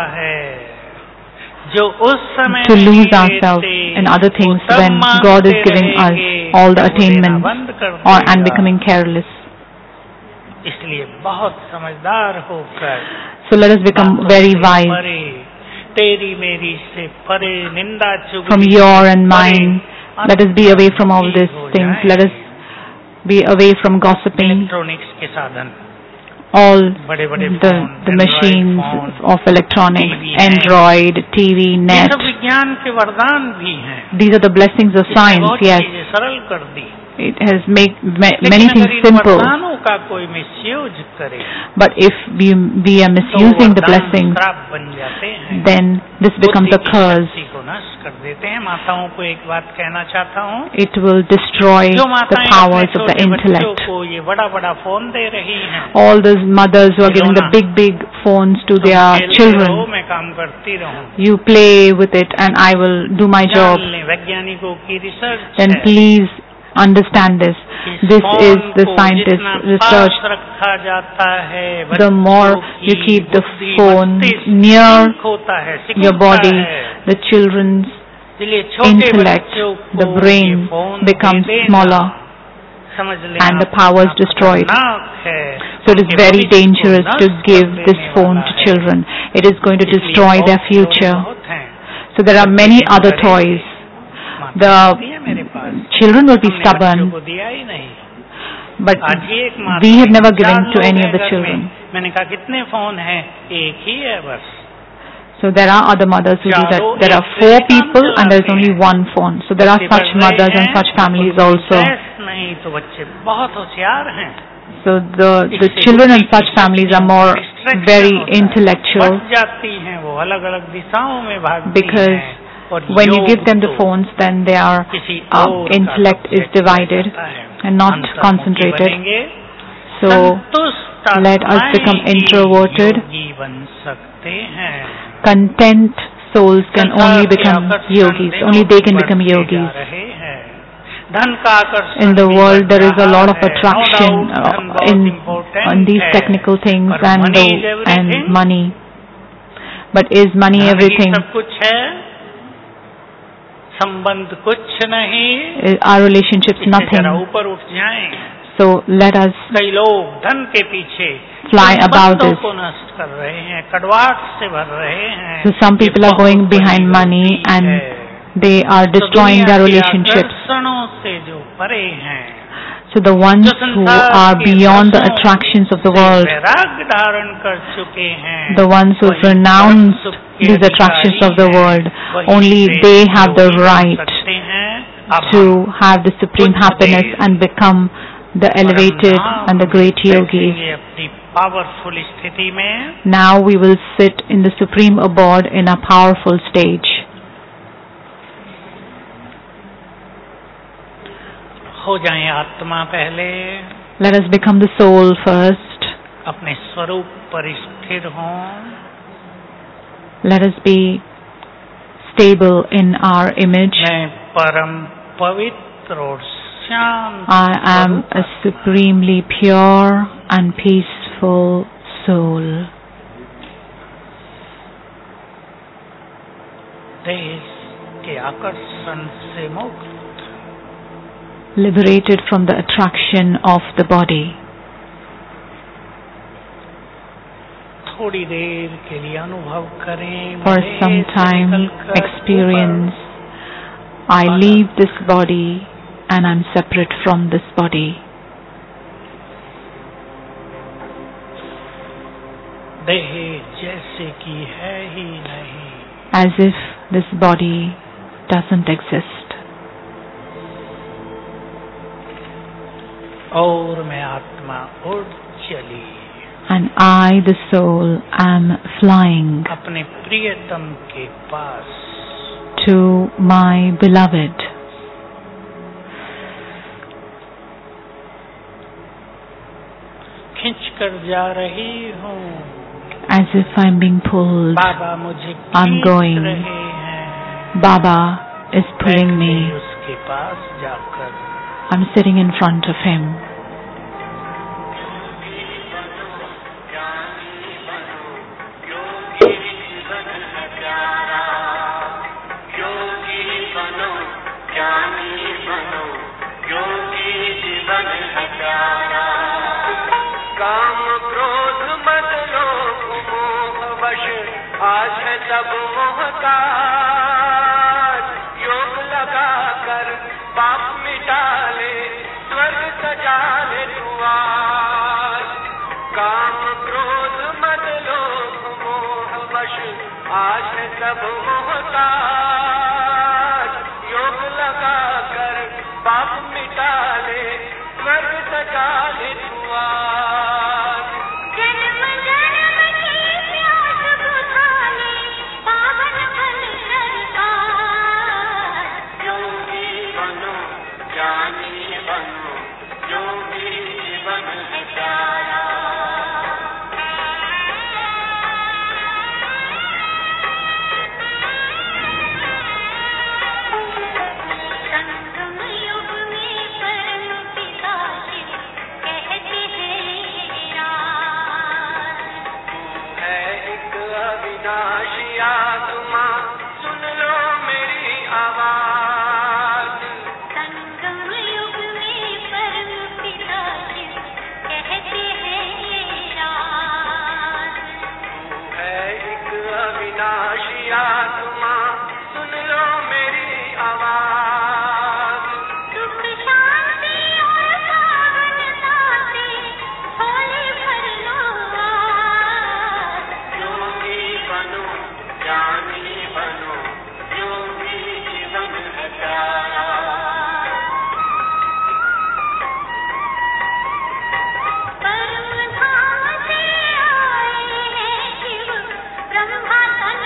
[SPEAKER 2] to lose ourselves in other things when God is giving us all the attainments or and becoming careless.
[SPEAKER 1] इसलिए बहुत समझदार होकर
[SPEAKER 2] So let us become very wise
[SPEAKER 1] तेरी मेरी से परे निंदा चुगली
[SPEAKER 2] from your and mine. Let us be away from all these things. Let us be away from gossiping.
[SPEAKER 1] Electronics के साधन
[SPEAKER 2] all
[SPEAKER 1] बड़े बड़े
[SPEAKER 2] the,
[SPEAKER 1] phone,
[SPEAKER 2] the machines
[SPEAKER 1] phone,
[SPEAKER 2] of electronics,
[SPEAKER 1] TV,
[SPEAKER 2] Android, T V,
[SPEAKER 1] ये
[SPEAKER 2] net.
[SPEAKER 1] सब विज्ञान के वरदान भी हैं।
[SPEAKER 2] These are the blessings of
[SPEAKER 1] इसने
[SPEAKER 2] science,
[SPEAKER 1] बहुत
[SPEAKER 2] yes.
[SPEAKER 1] चीजें सरल कर दी।
[SPEAKER 2] It has made ma-
[SPEAKER 1] लेकिन
[SPEAKER 2] many
[SPEAKER 1] अगर
[SPEAKER 2] things
[SPEAKER 1] इन
[SPEAKER 2] simple.
[SPEAKER 1] वरदानों का कोई मिसयूज करे,
[SPEAKER 2] But if we, we are
[SPEAKER 1] तो
[SPEAKER 2] misusing the
[SPEAKER 1] वरदान
[SPEAKER 2] blessings,
[SPEAKER 1] श्राप बन जाते हैं,
[SPEAKER 2] then this becomes
[SPEAKER 1] बुद्धि
[SPEAKER 2] a
[SPEAKER 1] की
[SPEAKER 2] curse.
[SPEAKER 1] शक्ति को नष्ट कर देते हैं। माताओं को एक बात कहना चाहता हूँ,
[SPEAKER 2] It will destroy
[SPEAKER 1] जो
[SPEAKER 2] the
[SPEAKER 1] माताएं अपने
[SPEAKER 2] powers of the
[SPEAKER 1] छोटे बच्चों
[SPEAKER 2] intellect.
[SPEAKER 1] को ये बड़ा बड़ा फोन दे रही हैं,
[SPEAKER 2] All those mothers who are giving the big, big phones to
[SPEAKER 1] तुम
[SPEAKER 2] their
[SPEAKER 1] खेलते रहो,
[SPEAKER 2] children,
[SPEAKER 1] मैं काम करती रहूं।
[SPEAKER 2] you play with it and I will do my job.
[SPEAKER 1] जान लें, वैज्ञानिकों की रिसर्च
[SPEAKER 2] Then
[SPEAKER 1] है,
[SPEAKER 2] please understand this.
[SPEAKER 1] इस
[SPEAKER 2] This
[SPEAKER 1] फोन
[SPEAKER 2] is the
[SPEAKER 1] को
[SPEAKER 2] scientist
[SPEAKER 1] जितना
[SPEAKER 2] research.
[SPEAKER 1] पास रखा जाता है,
[SPEAKER 2] The more
[SPEAKER 1] बच्चों
[SPEAKER 2] you
[SPEAKER 1] की
[SPEAKER 2] keep the
[SPEAKER 1] बुद्धि,
[SPEAKER 2] phone
[SPEAKER 1] मस्तिष्क
[SPEAKER 2] near
[SPEAKER 1] सिंक होता है, सिकुड़ता
[SPEAKER 2] your body,
[SPEAKER 1] है।
[SPEAKER 2] the children's
[SPEAKER 1] इसलिए छोटे
[SPEAKER 2] intellect,
[SPEAKER 1] बच्चों
[SPEAKER 2] the
[SPEAKER 1] को
[SPEAKER 2] brain
[SPEAKER 1] ये फोन
[SPEAKER 2] becomes
[SPEAKER 1] दे देना,
[SPEAKER 2] smaller
[SPEAKER 1] समझ लेना,
[SPEAKER 2] and the power is destroyed.
[SPEAKER 1] खतरनाक है।
[SPEAKER 2] So it is
[SPEAKER 1] उनके
[SPEAKER 2] very
[SPEAKER 1] भविष्य को
[SPEAKER 2] dangerous to
[SPEAKER 1] नष्ट
[SPEAKER 2] give
[SPEAKER 1] कर
[SPEAKER 2] this
[SPEAKER 1] देने
[SPEAKER 2] phone
[SPEAKER 1] वाला
[SPEAKER 2] to
[SPEAKER 1] है।
[SPEAKER 2] children. It is going to
[SPEAKER 1] इसलिए
[SPEAKER 2] destroy their
[SPEAKER 1] बहुत खिलौने
[SPEAKER 2] future.
[SPEAKER 1] बहुत हैं।
[SPEAKER 2] So there are many other toys.
[SPEAKER 1] माता कहती है मेरे पास,
[SPEAKER 2] The children will be
[SPEAKER 1] हमने बच्चों
[SPEAKER 2] stubborn,
[SPEAKER 1] को दिया ही नहीं।
[SPEAKER 2] but
[SPEAKER 1] आज ही एक माता
[SPEAKER 2] we have never
[SPEAKER 1] चार
[SPEAKER 2] given to
[SPEAKER 1] लोग
[SPEAKER 2] any
[SPEAKER 1] हैं
[SPEAKER 2] of the
[SPEAKER 1] घर में।
[SPEAKER 2] children.
[SPEAKER 1] मैंने कहा कितने फोन हैं? एक ही है बस।
[SPEAKER 2] So there are other mothers who do that. There are four people and there is only one phone. So there are such mothers and such families also.
[SPEAKER 1] नहीं तो बच्चे बहुत होशियार हैं।
[SPEAKER 2] So the the children in such families are more very intellectual,
[SPEAKER 1] बच जाती हैं, वो अलग अलग दिशाओं में भागती
[SPEAKER 2] because
[SPEAKER 1] हैं। और
[SPEAKER 2] when you
[SPEAKER 1] योग
[SPEAKER 2] give them the
[SPEAKER 1] तो
[SPEAKER 2] phones, then their
[SPEAKER 1] किसी
[SPEAKER 2] uh,
[SPEAKER 1] और का
[SPEAKER 2] intellect is
[SPEAKER 1] subject
[SPEAKER 2] divided
[SPEAKER 1] रहता है।
[SPEAKER 2] and not
[SPEAKER 1] अंतर्मुखी
[SPEAKER 2] concentrated.
[SPEAKER 1] बनेंगे,
[SPEAKER 2] So
[SPEAKER 1] संतुष्ट
[SPEAKER 2] let us become
[SPEAKER 1] आत्माएं ही
[SPEAKER 2] introverted.
[SPEAKER 1] योगी बन सकते हैं।
[SPEAKER 2] Content souls can only become yogis. Only they can become yogis.
[SPEAKER 1] धन का आकर्षण
[SPEAKER 2] In the
[SPEAKER 1] भी
[SPEAKER 2] world,
[SPEAKER 1] बढ़
[SPEAKER 2] there is a
[SPEAKER 1] रहा
[SPEAKER 2] lot of
[SPEAKER 1] है।
[SPEAKER 2] attraction
[SPEAKER 1] No doubt, धन
[SPEAKER 2] uh,
[SPEAKER 1] बहुत
[SPEAKER 2] in
[SPEAKER 1] important
[SPEAKER 2] on these
[SPEAKER 1] है।
[SPEAKER 2] technical things
[SPEAKER 1] और
[SPEAKER 2] and
[SPEAKER 1] money
[SPEAKER 2] the,
[SPEAKER 1] is everything?
[SPEAKER 2] and money. But is money
[SPEAKER 1] धन ही
[SPEAKER 2] everything?
[SPEAKER 1] सब कुछ है, संबंध कुछ नहीं।
[SPEAKER 2] Our relationships
[SPEAKER 1] इससे
[SPEAKER 2] nothing.
[SPEAKER 1] जरा ऊपर उठ जाएं।
[SPEAKER 2] So let us
[SPEAKER 1] कई लोग धन के पीछे
[SPEAKER 2] fly about
[SPEAKER 1] संबंधों
[SPEAKER 2] this.
[SPEAKER 1] को नष्ट कर रहे हैं, कड़वाहट से भर रहे हैं।
[SPEAKER 2] So some people
[SPEAKER 1] ये
[SPEAKER 2] are going
[SPEAKER 1] बहुत
[SPEAKER 2] behind
[SPEAKER 1] बड़ी
[SPEAKER 2] money
[SPEAKER 1] गलती
[SPEAKER 2] and
[SPEAKER 1] है।
[SPEAKER 2] they are
[SPEAKER 1] तो
[SPEAKER 2] destroying
[SPEAKER 1] दुनिया
[SPEAKER 2] their
[SPEAKER 1] के
[SPEAKER 2] relationships.
[SPEAKER 1] आकर्षणों से जो परे हैं,
[SPEAKER 2] So the ones
[SPEAKER 1] जो
[SPEAKER 2] who
[SPEAKER 1] संसार
[SPEAKER 2] are
[SPEAKER 1] के
[SPEAKER 2] beyond the
[SPEAKER 1] रसों
[SPEAKER 2] attractions of the
[SPEAKER 1] से
[SPEAKER 2] world,
[SPEAKER 1] वैराग्य धारण कर चुके हैं,
[SPEAKER 2] the ones who have
[SPEAKER 1] वही
[SPEAKER 2] renounced
[SPEAKER 1] परम सुख के
[SPEAKER 2] these attractions of the
[SPEAKER 1] अधिकारी
[SPEAKER 2] world,
[SPEAKER 1] हैं, वही
[SPEAKER 2] only
[SPEAKER 1] से
[SPEAKER 2] they have the
[SPEAKER 1] योगी बन
[SPEAKER 2] right
[SPEAKER 1] सकते हैं। अब
[SPEAKER 2] to
[SPEAKER 1] हम
[SPEAKER 2] have the supreme
[SPEAKER 1] कुछ
[SPEAKER 2] happiness
[SPEAKER 1] there
[SPEAKER 2] and become the elevated
[SPEAKER 1] परम
[SPEAKER 2] and the great
[SPEAKER 1] Dham
[SPEAKER 2] yogis.
[SPEAKER 1] बैठेंगे अपनी पावरफुल स्थिति में।
[SPEAKER 2] Now we will sit in the supreme abode in a powerful stage.
[SPEAKER 1] हो जाए आत्मा पहले,
[SPEAKER 2] Let us become the soul first.
[SPEAKER 1] अपने स्वरूप पर स्थिर हों।
[SPEAKER 2] Let us be stable in our image.
[SPEAKER 1] मैं परम पवित्र और शांत
[SPEAKER 2] I am a supremely pure and peaceful soul,
[SPEAKER 1] देश के आकर्षण से मुक्त,
[SPEAKER 2] liberated from the attraction of the body.
[SPEAKER 1] थोड़ी देर के लिए अनुभव करें,
[SPEAKER 2] For
[SPEAKER 1] मजे
[SPEAKER 2] some
[SPEAKER 1] से
[SPEAKER 2] time
[SPEAKER 1] निकलकर
[SPEAKER 2] experience, I leave this body and I'm separate from this body.
[SPEAKER 1] देह जैसे कि है ही नहीं,
[SPEAKER 2] As if this body doesn't exist.
[SPEAKER 1] और मैं आत्मा उड़ चली,
[SPEAKER 2] And I, the soul, am flying
[SPEAKER 1] अपने प्रियतम के पास।
[SPEAKER 2] to my beloved.
[SPEAKER 1] खिंच कर जा रही हूँ,
[SPEAKER 2] As if I'm being pulled.
[SPEAKER 1] बाबा मुझे
[SPEAKER 2] I'm
[SPEAKER 1] खींच
[SPEAKER 2] going.
[SPEAKER 1] रहे हैं।
[SPEAKER 2] Baba is pulling
[SPEAKER 1] बैठ
[SPEAKER 2] me.
[SPEAKER 1] गई उसके पास जाकर,
[SPEAKER 2] I'm sitting in front of him.
[SPEAKER 4] काम क्रोध मद लोभ मोह वश आज है सब मोहताज, योग लगा कर पाप मिटा ले, स्वर्ग सजा ले तू आज। काम क्रोध मद लोभ मोह वश आज है सब मोहताज। योग लगा कर पाप मिटा ले स्वर्ग सजा ले तू आज।
[SPEAKER 3] जन्म जन्म की प्यास बुझा ले पावन फल सरकार।
[SPEAKER 4] योगी बनो ज्ञानी बनो योगी जीवन है प्यारा।
[SPEAKER 3] संगम युग में परम पिता शिव कहते हैं राज।
[SPEAKER 4] है एक अविनाशी आत्मा सुन लो मेरी आवाज।
[SPEAKER 3] संगम युग में परम पिता शिव कहते हैं राज।
[SPEAKER 4] है एक अविनाशी आत्मा सुन लो मेरी आवाज।
[SPEAKER 3] सुख शांति और पावनता से होली भर लो आज।
[SPEAKER 4] योगी बनो ज्ञानी बनो योगी जीवन है प्यारा।
[SPEAKER 3] परम धाम से आए हैं शिव ब्रह्मा तन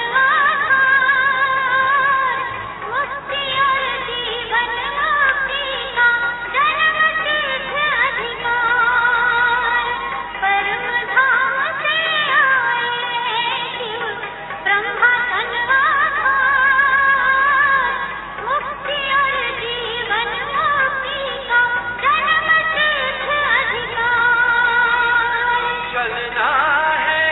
[SPEAKER 3] आधार। मुक्ति और जीवन मुक्ति का जन्म सिद्ध अधिकार। परम धाम से आए हैं शिव ब्रह्मा तन आधार। मुक्ति और जीवन मुक्ति का जन्म सिद्ध अधिकार।
[SPEAKER 4] चलना है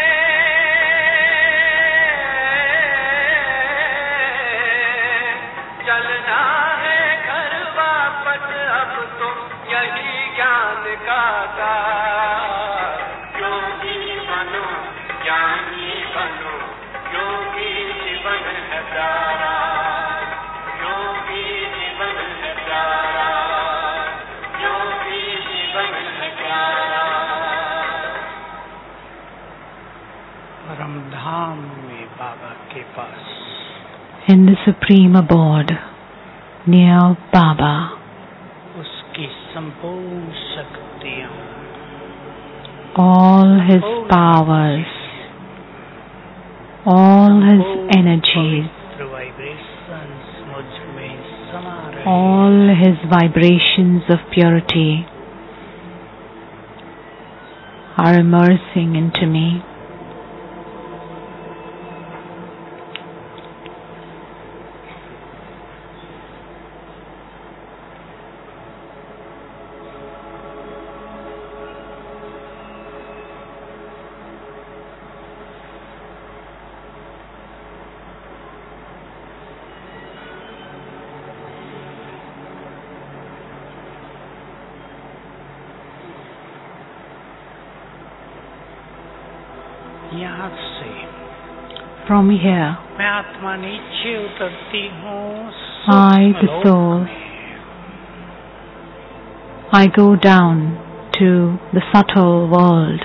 [SPEAKER 4] चलना है घर वापस अब तो यही ज्ञान का द्वार। योगी बनो ज्ञानी बनो योगी जीवन है प्यारा। योगी जीवन है प्यारा। योगी जीवन है प्यारा।
[SPEAKER 1] परम धाम में बाबा के पास
[SPEAKER 2] In the supreme abode, near Baba,
[SPEAKER 1] उसकी संपूर्ण शक्तियाँ,
[SPEAKER 2] all his powers, all his energies,
[SPEAKER 1] पवित्र vibrations मुझ में समा रहे।
[SPEAKER 2] all his vibrations of purity are immersing into me.
[SPEAKER 1] यहाँ से
[SPEAKER 2] From here,
[SPEAKER 1] मैं आत्मा नीचे उतरती हूँ
[SPEAKER 2] I,
[SPEAKER 1] सूक्ष्म
[SPEAKER 2] the
[SPEAKER 1] लोक
[SPEAKER 2] soul,
[SPEAKER 1] में।
[SPEAKER 2] I go down to the subtle world.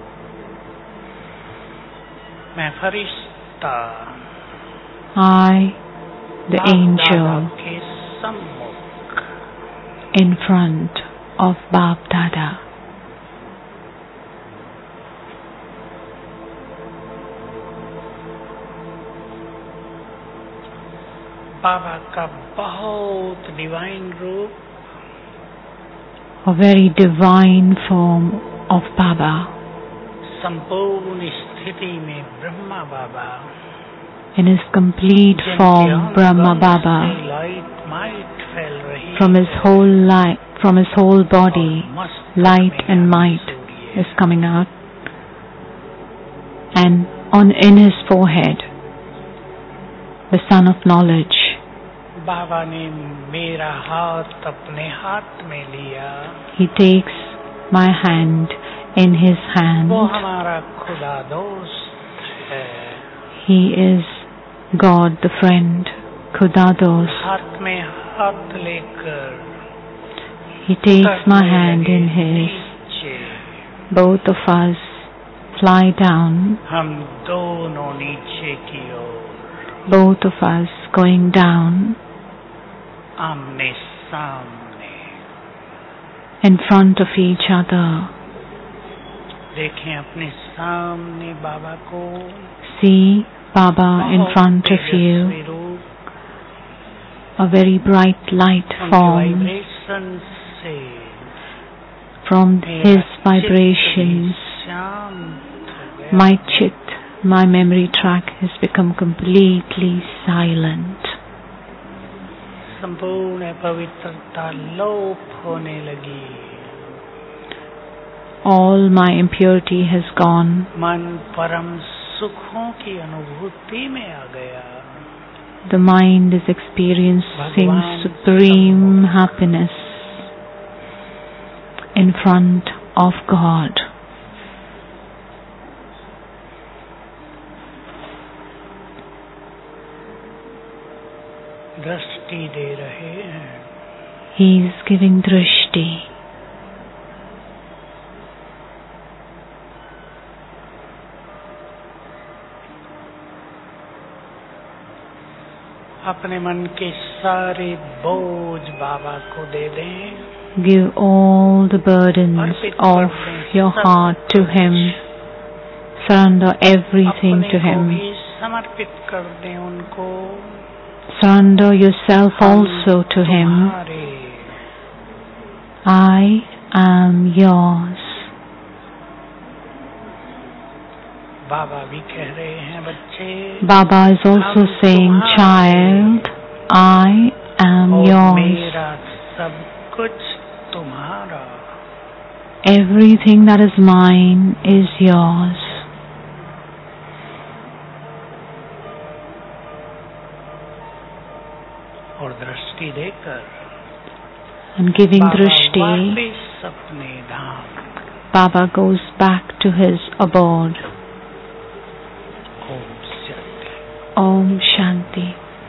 [SPEAKER 1] मैं फरिश्ता
[SPEAKER 2] I, the
[SPEAKER 1] बाप दादा
[SPEAKER 2] angel,
[SPEAKER 1] के सम्मुख
[SPEAKER 2] in front of Bap Dada.
[SPEAKER 1] बाबा का बहुत डिवाइन रूप,
[SPEAKER 2] A very divine form of Baba.
[SPEAKER 1] संपूर्ण स्थिति में Brahma Baba,
[SPEAKER 2] In his complete
[SPEAKER 1] जिनके
[SPEAKER 2] form,
[SPEAKER 1] अंग
[SPEAKER 2] Brahma
[SPEAKER 1] अंग
[SPEAKER 2] Baba,
[SPEAKER 1] से लाइट माइट फैल रही
[SPEAKER 2] from his
[SPEAKER 1] है,
[SPEAKER 2] whole light, from his whole body,
[SPEAKER 1] और मस्तक
[SPEAKER 2] light
[SPEAKER 1] में
[SPEAKER 2] and
[SPEAKER 1] अग्नि
[SPEAKER 2] might
[SPEAKER 1] Surya.
[SPEAKER 2] is coming out, and on in his forehead, the sun of knowledge.
[SPEAKER 1] बाबा ने मेरा हाथ अपने हाथ में लिया,
[SPEAKER 2] He takes my hand in his hand.
[SPEAKER 1] वो हमारा खुदा दोस्त है।
[SPEAKER 2] He is God the friend, Khudados.
[SPEAKER 1] हाथ में हाथ लेकर
[SPEAKER 2] He takes my
[SPEAKER 1] उतरने
[SPEAKER 2] hand
[SPEAKER 1] लगे
[SPEAKER 2] in his.
[SPEAKER 1] नीचे।
[SPEAKER 2] Both of us fly down,
[SPEAKER 1] हम दोनों नीचे की ओर,
[SPEAKER 2] both of us going down,
[SPEAKER 1] आमने सामने,
[SPEAKER 2] in front of each other.
[SPEAKER 1] देखें अपने सामने बाबा को,
[SPEAKER 2] See Baba in front of you,
[SPEAKER 1] तेजस्वी रूप,
[SPEAKER 2] a very bright light
[SPEAKER 1] उनके
[SPEAKER 2] form.
[SPEAKER 1] वाइब्रेशन से
[SPEAKER 2] From
[SPEAKER 1] मेरा
[SPEAKER 2] his
[SPEAKER 1] चित्त भी
[SPEAKER 2] vibrations,
[SPEAKER 1] शांत हो गया।
[SPEAKER 2] my chit, my memory track has become completely silent.
[SPEAKER 1] संपूर्ण पवित्रता लोप होने लगी।
[SPEAKER 2] All my impurity has gone.
[SPEAKER 1] मन परम सुखों की अनुभूति में आ गया।
[SPEAKER 2] The mind is experiencing
[SPEAKER 1] Bhagavan
[SPEAKER 2] supreme
[SPEAKER 1] Sambhava.
[SPEAKER 2] happiness in front of God.
[SPEAKER 1] दृष्टि दे रहे हैं।
[SPEAKER 2] He is giving drishti.
[SPEAKER 1] अपने मन के सारे बोझ बाबा को दे दें।
[SPEAKER 2] Give all the burdens of your heart to Him. Surrender everything
[SPEAKER 1] अपने
[SPEAKER 2] to
[SPEAKER 1] को
[SPEAKER 2] Him.
[SPEAKER 1] भी समर्पित कर दें उनको।
[SPEAKER 2] Surrender yourself also to Him.
[SPEAKER 1] तुम्हारे
[SPEAKER 2] I am yours.
[SPEAKER 1] बाबा भी कह रहे हैं बच्चे।
[SPEAKER 2] Baba is also
[SPEAKER 1] हम
[SPEAKER 2] saying,
[SPEAKER 1] तुम्हारे
[SPEAKER 2] child, I am
[SPEAKER 1] और
[SPEAKER 2] yours.
[SPEAKER 1] मेरा सब कुछ तुम्हारा।
[SPEAKER 2] Everything that is mine is yours.
[SPEAKER 1] और दृष्टि देकर
[SPEAKER 2] And giving
[SPEAKER 1] बाबा
[SPEAKER 2] drishti,
[SPEAKER 1] वापिस अपने धाम
[SPEAKER 2] Baba goes back to his abode.
[SPEAKER 1] Om Shanti.
[SPEAKER 2] Om Shanti.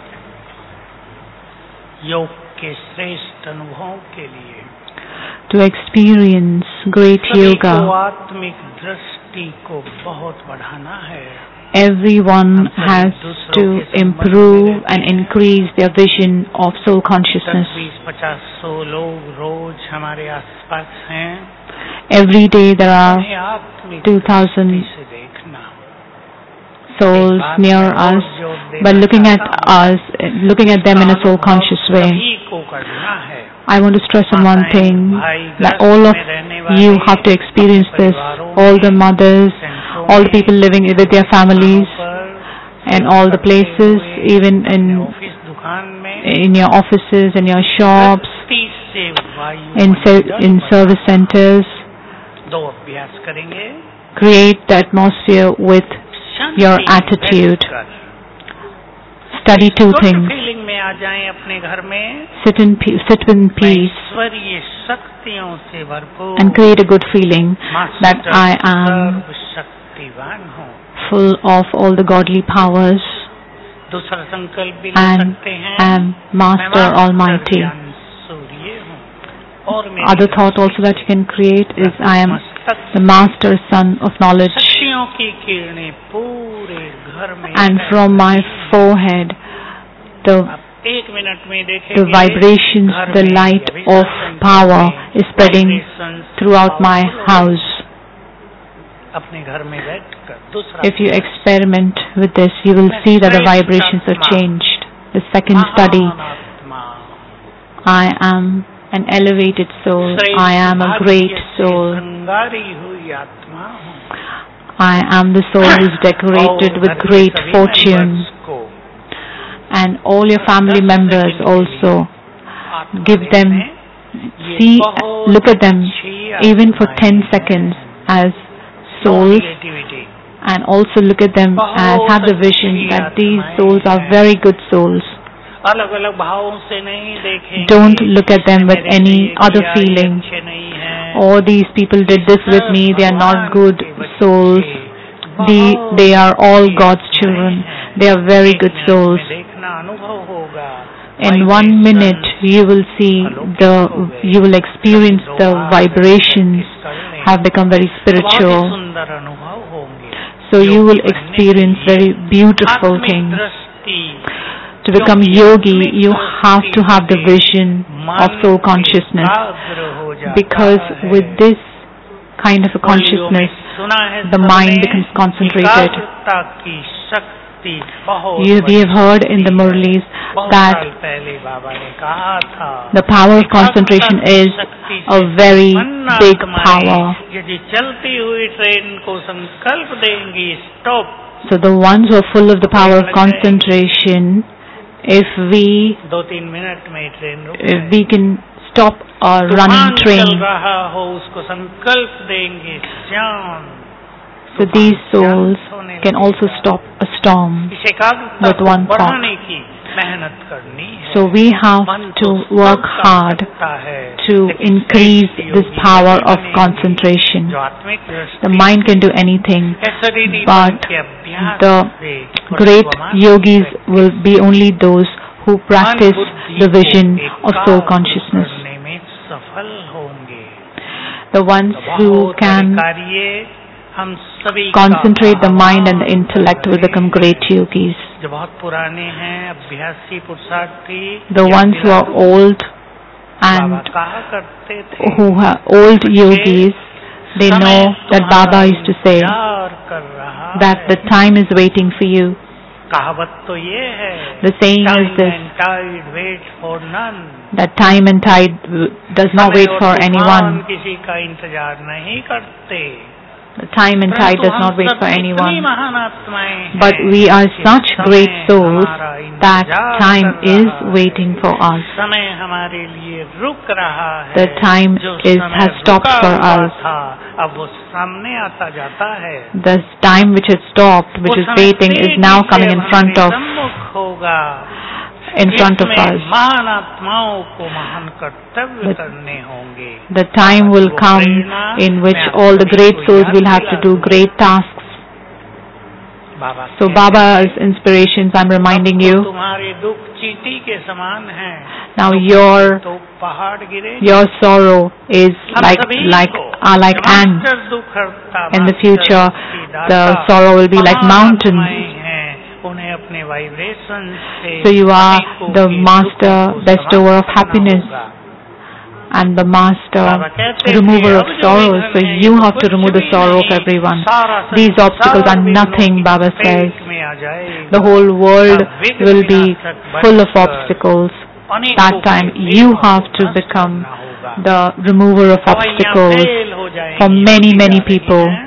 [SPEAKER 1] योग के श्रेष्ठ अनुभवों के लिए
[SPEAKER 2] To experience great
[SPEAKER 1] सभी
[SPEAKER 2] yoga,
[SPEAKER 1] को आत्मिक दृष्टि को बहुत बढ़ाना है।
[SPEAKER 2] everyone has to improve and increase their vision of soul
[SPEAKER 1] दस
[SPEAKER 2] consciousness.
[SPEAKER 1] बीस पचास सौ लोग रोज हमारे आसपास हैं।
[SPEAKER 2] Every day there are
[SPEAKER 1] उन्हें आत्मिक
[SPEAKER 2] two thousand
[SPEAKER 1] दृष्टि से देखना।
[SPEAKER 2] souls near us, but looking at us, looking at them in a soul conscious way.
[SPEAKER 1] सभी को करना है।
[SPEAKER 2] I want to stress on one thing, that all of you have to experience this, all the mothers, all the people living with their families, and all the places, even in,
[SPEAKER 1] office दुकान में
[SPEAKER 2] in your offices, in your shops,
[SPEAKER 1] दृष्टि से वायु
[SPEAKER 2] in, ser-
[SPEAKER 1] Mandal
[SPEAKER 2] in service centers.
[SPEAKER 1] दो अभ्यास करेंगे।
[SPEAKER 2] Create the atmosphere with
[SPEAKER 1] शांति
[SPEAKER 2] your
[SPEAKER 1] में
[SPEAKER 2] attitude.
[SPEAKER 1] बैठकर
[SPEAKER 2] Study two
[SPEAKER 1] good
[SPEAKER 2] things.
[SPEAKER 1] Feeling में आ जाएं अपने घर में।
[SPEAKER 2] Sit in, pe- sit in
[SPEAKER 1] मैं
[SPEAKER 2] peace
[SPEAKER 1] ईश्वरीय शक्तियों से भरपूर
[SPEAKER 2] and create a good feeling that
[SPEAKER 1] master
[SPEAKER 2] I am
[SPEAKER 1] सर्वशक्तिवान हूँ।
[SPEAKER 2] full of all the godly powers
[SPEAKER 1] दूसरा संकल्प भी ले
[SPEAKER 2] and
[SPEAKER 1] सकते हैं।
[SPEAKER 2] am
[SPEAKER 1] मैं
[SPEAKER 2] Master Almighty.
[SPEAKER 1] ज्ञान सूर्य हूँ और मेरी
[SPEAKER 2] Other thought also that you can create is I am
[SPEAKER 1] मस्तक
[SPEAKER 2] the Master Son of Knowledge,
[SPEAKER 1] शक्तियों की किरणें पूरे घर में
[SPEAKER 2] and from my forehead the
[SPEAKER 1] आप एक मिनट में देखेंगे
[SPEAKER 2] the vibrations,
[SPEAKER 1] घर
[SPEAKER 2] the
[SPEAKER 1] में
[SPEAKER 2] light
[SPEAKER 1] या
[SPEAKER 2] of
[SPEAKER 1] विश्व
[SPEAKER 2] power
[SPEAKER 1] में
[SPEAKER 2] is spreading
[SPEAKER 1] vibrations
[SPEAKER 2] throughout my
[SPEAKER 1] powerful
[SPEAKER 2] house.
[SPEAKER 1] अपने घर में बैठकर दूसरा
[SPEAKER 2] If you experiment with this, you will see that the vibrations are changed. The second study,
[SPEAKER 1] महानात्मा,
[SPEAKER 2] I am an elevated soul, I am a great
[SPEAKER 1] भाग्य से
[SPEAKER 2] soul,
[SPEAKER 1] श्रृंगारी हुई आत्मा हूँ।
[SPEAKER 2] I am the soul who is decorated
[SPEAKER 1] और
[SPEAKER 2] with
[SPEAKER 1] घर के
[SPEAKER 2] great
[SPEAKER 1] सभी
[SPEAKER 2] fortune,
[SPEAKER 1] members को
[SPEAKER 2] and all your family members also.
[SPEAKER 1] आत्मा
[SPEAKER 2] Give them,
[SPEAKER 1] देखने, ये
[SPEAKER 2] see,
[SPEAKER 1] बहुत
[SPEAKER 2] look at them
[SPEAKER 1] अच्छी
[SPEAKER 2] even for ten
[SPEAKER 1] आत्माएं
[SPEAKER 2] seconds
[SPEAKER 1] हैं।
[SPEAKER 2] as
[SPEAKER 1] No
[SPEAKER 2] souls,
[SPEAKER 1] negativity.
[SPEAKER 2] and also look at them as have the vision that these souls are very good souls.
[SPEAKER 1] अलग अलग भावों से नहीं देखेंगे।
[SPEAKER 2] Don't look at them with
[SPEAKER 1] मेरे
[SPEAKER 2] any
[SPEAKER 1] लिए
[SPEAKER 2] other
[SPEAKER 1] किया, ये
[SPEAKER 2] feeling.
[SPEAKER 1] अच्छे नहीं हैं।
[SPEAKER 2] Or these people did this with me, they are not good souls. The, they are all God's children. They are very good souls.
[SPEAKER 1] देखना अनुभव होगा।
[SPEAKER 2] In one minute you will see the, you will experience the vibrations have become very
[SPEAKER 1] बहुत ही
[SPEAKER 2] spiritual.
[SPEAKER 1] सुंदर अनुभव होंगे.
[SPEAKER 2] So you will
[SPEAKER 1] योगी बनने
[SPEAKER 2] experience
[SPEAKER 1] के लिए
[SPEAKER 2] very beautiful
[SPEAKER 1] आत्मिक
[SPEAKER 2] things.
[SPEAKER 1] दृष्टि,
[SPEAKER 2] To become
[SPEAKER 1] क्योंकि
[SPEAKER 2] yogi,
[SPEAKER 1] आत्मिक
[SPEAKER 2] you have to have the
[SPEAKER 1] दृष्टि
[SPEAKER 2] vision
[SPEAKER 1] मन
[SPEAKER 2] of soul consciousness.
[SPEAKER 1] एकाग्र हो जाता
[SPEAKER 2] Because
[SPEAKER 1] है.
[SPEAKER 2] with this kind of a
[SPEAKER 1] मुरलियों में
[SPEAKER 2] consciousness,
[SPEAKER 1] सुना है
[SPEAKER 2] the
[SPEAKER 1] सबने,
[SPEAKER 2] mind becomes concentrated.
[SPEAKER 1] एकाग्रता की शक्ति बहुत
[SPEAKER 2] You, we have
[SPEAKER 1] बड़ी
[SPEAKER 2] heard in the
[SPEAKER 1] शक्ति है.
[SPEAKER 2] Murlis
[SPEAKER 1] बहुत
[SPEAKER 2] that
[SPEAKER 1] साल पहले बाबा ने कहा था,
[SPEAKER 2] the power of concentration is a very big power.
[SPEAKER 1] यदि चलती हुई ट्रेन को संकल्प देंगी stop,
[SPEAKER 2] So the ones who are full of the power of concentration, if we
[SPEAKER 1] दो तीन मिनट में ट्रेन रुक
[SPEAKER 2] if
[SPEAKER 1] जाएगी.
[SPEAKER 2] we can stop a running
[SPEAKER 1] तूफान चल
[SPEAKER 2] train.
[SPEAKER 1] रहा हो उसको संकल्प देंगे शांत.
[SPEAKER 2] So these souls can also stop a storm
[SPEAKER 1] इस एकाग्रता
[SPEAKER 2] with
[SPEAKER 1] को
[SPEAKER 2] one thought.
[SPEAKER 1] बढ़ाने की मेहनत करनी है.
[SPEAKER 2] So we have
[SPEAKER 1] मन
[SPEAKER 2] to
[SPEAKER 1] तो
[SPEAKER 2] work
[SPEAKER 1] सब कर
[SPEAKER 2] hard
[SPEAKER 1] सकता है,
[SPEAKER 2] to
[SPEAKER 1] लेकिन
[SPEAKER 2] increase
[SPEAKER 1] श्रेष्ठ
[SPEAKER 2] this
[SPEAKER 1] योगी
[SPEAKER 2] power
[SPEAKER 1] वही
[SPEAKER 2] of
[SPEAKER 1] बनेंगे
[SPEAKER 2] concentration.
[SPEAKER 1] जो आत्मिक दृष्टि
[SPEAKER 2] The mind can do anything,
[SPEAKER 1] या शरीरी
[SPEAKER 2] but
[SPEAKER 1] मन के अभ्यास
[SPEAKER 2] the
[SPEAKER 1] से
[SPEAKER 2] great
[SPEAKER 1] वर्तमान
[SPEAKER 2] yogis
[SPEAKER 1] से
[SPEAKER 2] will be only those who practice
[SPEAKER 1] मन बुद्धि
[SPEAKER 2] the
[SPEAKER 1] को
[SPEAKER 2] vision of soul
[SPEAKER 1] एकाग्र
[SPEAKER 2] consciousness.
[SPEAKER 1] करने में सफल होंगे.
[SPEAKER 2] The ones who
[SPEAKER 1] बहुत
[SPEAKER 2] can
[SPEAKER 1] बड़े कार्य हम सभी का
[SPEAKER 2] concentrate the mind and the
[SPEAKER 1] आह्वान
[SPEAKER 2] intellect will
[SPEAKER 1] करते
[SPEAKER 2] become
[SPEAKER 1] हैं.
[SPEAKER 2] great yogis.
[SPEAKER 1] जो बहुत पुराने हैं अभ्यासी पुरुषार्थी,
[SPEAKER 2] The
[SPEAKER 1] या
[SPEAKER 2] ones who are
[SPEAKER 1] फिर
[SPEAKER 2] old
[SPEAKER 1] बाबा
[SPEAKER 2] and
[SPEAKER 1] कहा करते थे,
[SPEAKER 2] who are old yogis, they
[SPEAKER 1] समय
[SPEAKER 2] know that
[SPEAKER 1] तुम्हारा
[SPEAKER 2] Baba used to say
[SPEAKER 1] इंतजार कर रहा
[SPEAKER 2] that
[SPEAKER 1] है.
[SPEAKER 2] the time is waiting for you.
[SPEAKER 1] कहावत तो ये है,
[SPEAKER 2] The saying is
[SPEAKER 1] time
[SPEAKER 2] this,
[SPEAKER 1] and tide wait for none.
[SPEAKER 2] that time and tide w- does not
[SPEAKER 1] समय
[SPEAKER 2] wait
[SPEAKER 1] और
[SPEAKER 2] for
[SPEAKER 1] तूफान
[SPEAKER 2] anyone.
[SPEAKER 1] किसी का इंतजार नहीं करते.
[SPEAKER 2] The time and tide
[SPEAKER 1] परंतु
[SPEAKER 2] does
[SPEAKER 1] हम
[SPEAKER 2] not wait
[SPEAKER 1] सब
[SPEAKER 2] for
[SPEAKER 1] इतनी
[SPEAKER 2] anyone.
[SPEAKER 1] महान आत्माएं हैं
[SPEAKER 2] But we are
[SPEAKER 1] कि
[SPEAKER 2] such
[SPEAKER 1] समय
[SPEAKER 2] great souls
[SPEAKER 1] हमारा
[SPEAKER 2] that
[SPEAKER 1] इंतजार
[SPEAKER 2] time
[SPEAKER 1] कर
[SPEAKER 2] is
[SPEAKER 1] रहा है.
[SPEAKER 2] waiting for us.
[SPEAKER 1] समय हमारे लिए रुक रहा है.
[SPEAKER 2] The time
[SPEAKER 1] जो
[SPEAKER 2] is
[SPEAKER 1] समय
[SPEAKER 2] has stopped
[SPEAKER 1] रुका
[SPEAKER 2] for
[SPEAKER 1] हुआ
[SPEAKER 2] us.
[SPEAKER 1] था, अब वो सामने आता जाता है.
[SPEAKER 2] The time which had stopped, which
[SPEAKER 1] वो
[SPEAKER 2] is
[SPEAKER 1] समय
[SPEAKER 2] waiting, is
[SPEAKER 1] तेजी
[SPEAKER 2] now
[SPEAKER 1] से
[SPEAKER 2] coming in front
[SPEAKER 1] हमारे
[SPEAKER 2] of
[SPEAKER 1] सम्मुख होगा.
[SPEAKER 2] in front of
[SPEAKER 1] इसमें
[SPEAKER 2] us.
[SPEAKER 1] महान आत्माओं को महान कर्तव्य
[SPEAKER 2] The-
[SPEAKER 1] करने होंगे.
[SPEAKER 2] The time will come in which all the great souls will have to do great tasks.
[SPEAKER 1] Baba
[SPEAKER 2] So
[SPEAKER 1] कहते
[SPEAKER 2] Baba's
[SPEAKER 1] हैं,
[SPEAKER 2] inspirations, I'm reminding
[SPEAKER 1] अब तो
[SPEAKER 2] you,
[SPEAKER 1] तुम्हारे दुख चींटी के समान हैं.
[SPEAKER 2] now
[SPEAKER 1] दुख
[SPEAKER 2] your
[SPEAKER 1] तो पहाड़ गिरे.
[SPEAKER 2] your sorrow is
[SPEAKER 1] हम
[SPEAKER 2] like
[SPEAKER 1] सभी
[SPEAKER 2] like
[SPEAKER 1] को
[SPEAKER 2] are like ants.
[SPEAKER 1] मास्टर दुख हरता,
[SPEAKER 2] In the
[SPEAKER 1] मास्टर
[SPEAKER 2] future,
[SPEAKER 1] मुक्तिदाता,
[SPEAKER 2] the sorrow will be like
[SPEAKER 1] महान
[SPEAKER 2] mountains.
[SPEAKER 1] आत्माएं हैं, उन्हें अपने वाइब्रेशन से
[SPEAKER 2] So you are
[SPEAKER 1] अनेकों
[SPEAKER 2] the
[SPEAKER 1] के
[SPEAKER 2] master
[SPEAKER 1] दुखों को
[SPEAKER 2] bestower of
[SPEAKER 1] समाप्त
[SPEAKER 2] happiness
[SPEAKER 1] करना होगा.
[SPEAKER 2] and the master
[SPEAKER 1] बाबा कहते थे,
[SPEAKER 2] remover of
[SPEAKER 1] अब जो
[SPEAKER 2] sorrows.
[SPEAKER 1] विघ्न
[SPEAKER 2] So
[SPEAKER 1] है,
[SPEAKER 2] you
[SPEAKER 1] ये तो
[SPEAKER 2] have to
[SPEAKER 1] कुछ
[SPEAKER 2] remove the
[SPEAKER 1] भी
[SPEAKER 2] sorrow of
[SPEAKER 1] नहीं.
[SPEAKER 2] everyone.
[SPEAKER 1] सारा
[SPEAKER 2] These obstacles
[SPEAKER 1] संसार
[SPEAKER 2] are
[SPEAKER 1] विघ्नों
[SPEAKER 2] nothing,
[SPEAKER 1] की
[SPEAKER 2] Baba
[SPEAKER 1] चपेट
[SPEAKER 2] says.
[SPEAKER 1] में आ जाएगा.
[SPEAKER 2] The whole world
[SPEAKER 1] अब विघ्न
[SPEAKER 2] will be
[SPEAKER 1] विनाशक
[SPEAKER 2] full of
[SPEAKER 1] बनकर
[SPEAKER 2] obstacles.
[SPEAKER 1] अनेकों
[SPEAKER 2] That
[SPEAKER 1] के
[SPEAKER 2] time
[SPEAKER 1] विघ्नों
[SPEAKER 2] you
[SPEAKER 1] को
[SPEAKER 2] have to
[SPEAKER 1] नष्ट
[SPEAKER 2] become
[SPEAKER 1] करना होगा.
[SPEAKER 2] the remover of
[SPEAKER 1] दवाइयां
[SPEAKER 2] obstacles
[SPEAKER 1] फेल हो जाएंगी,
[SPEAKER 2] for many
[SPEAKER 1] होती
[SPEAKER 2] many
[SPEAKER 1] जा रही
[SPEAKER 2] people.
[SPEAKER 1] हैं.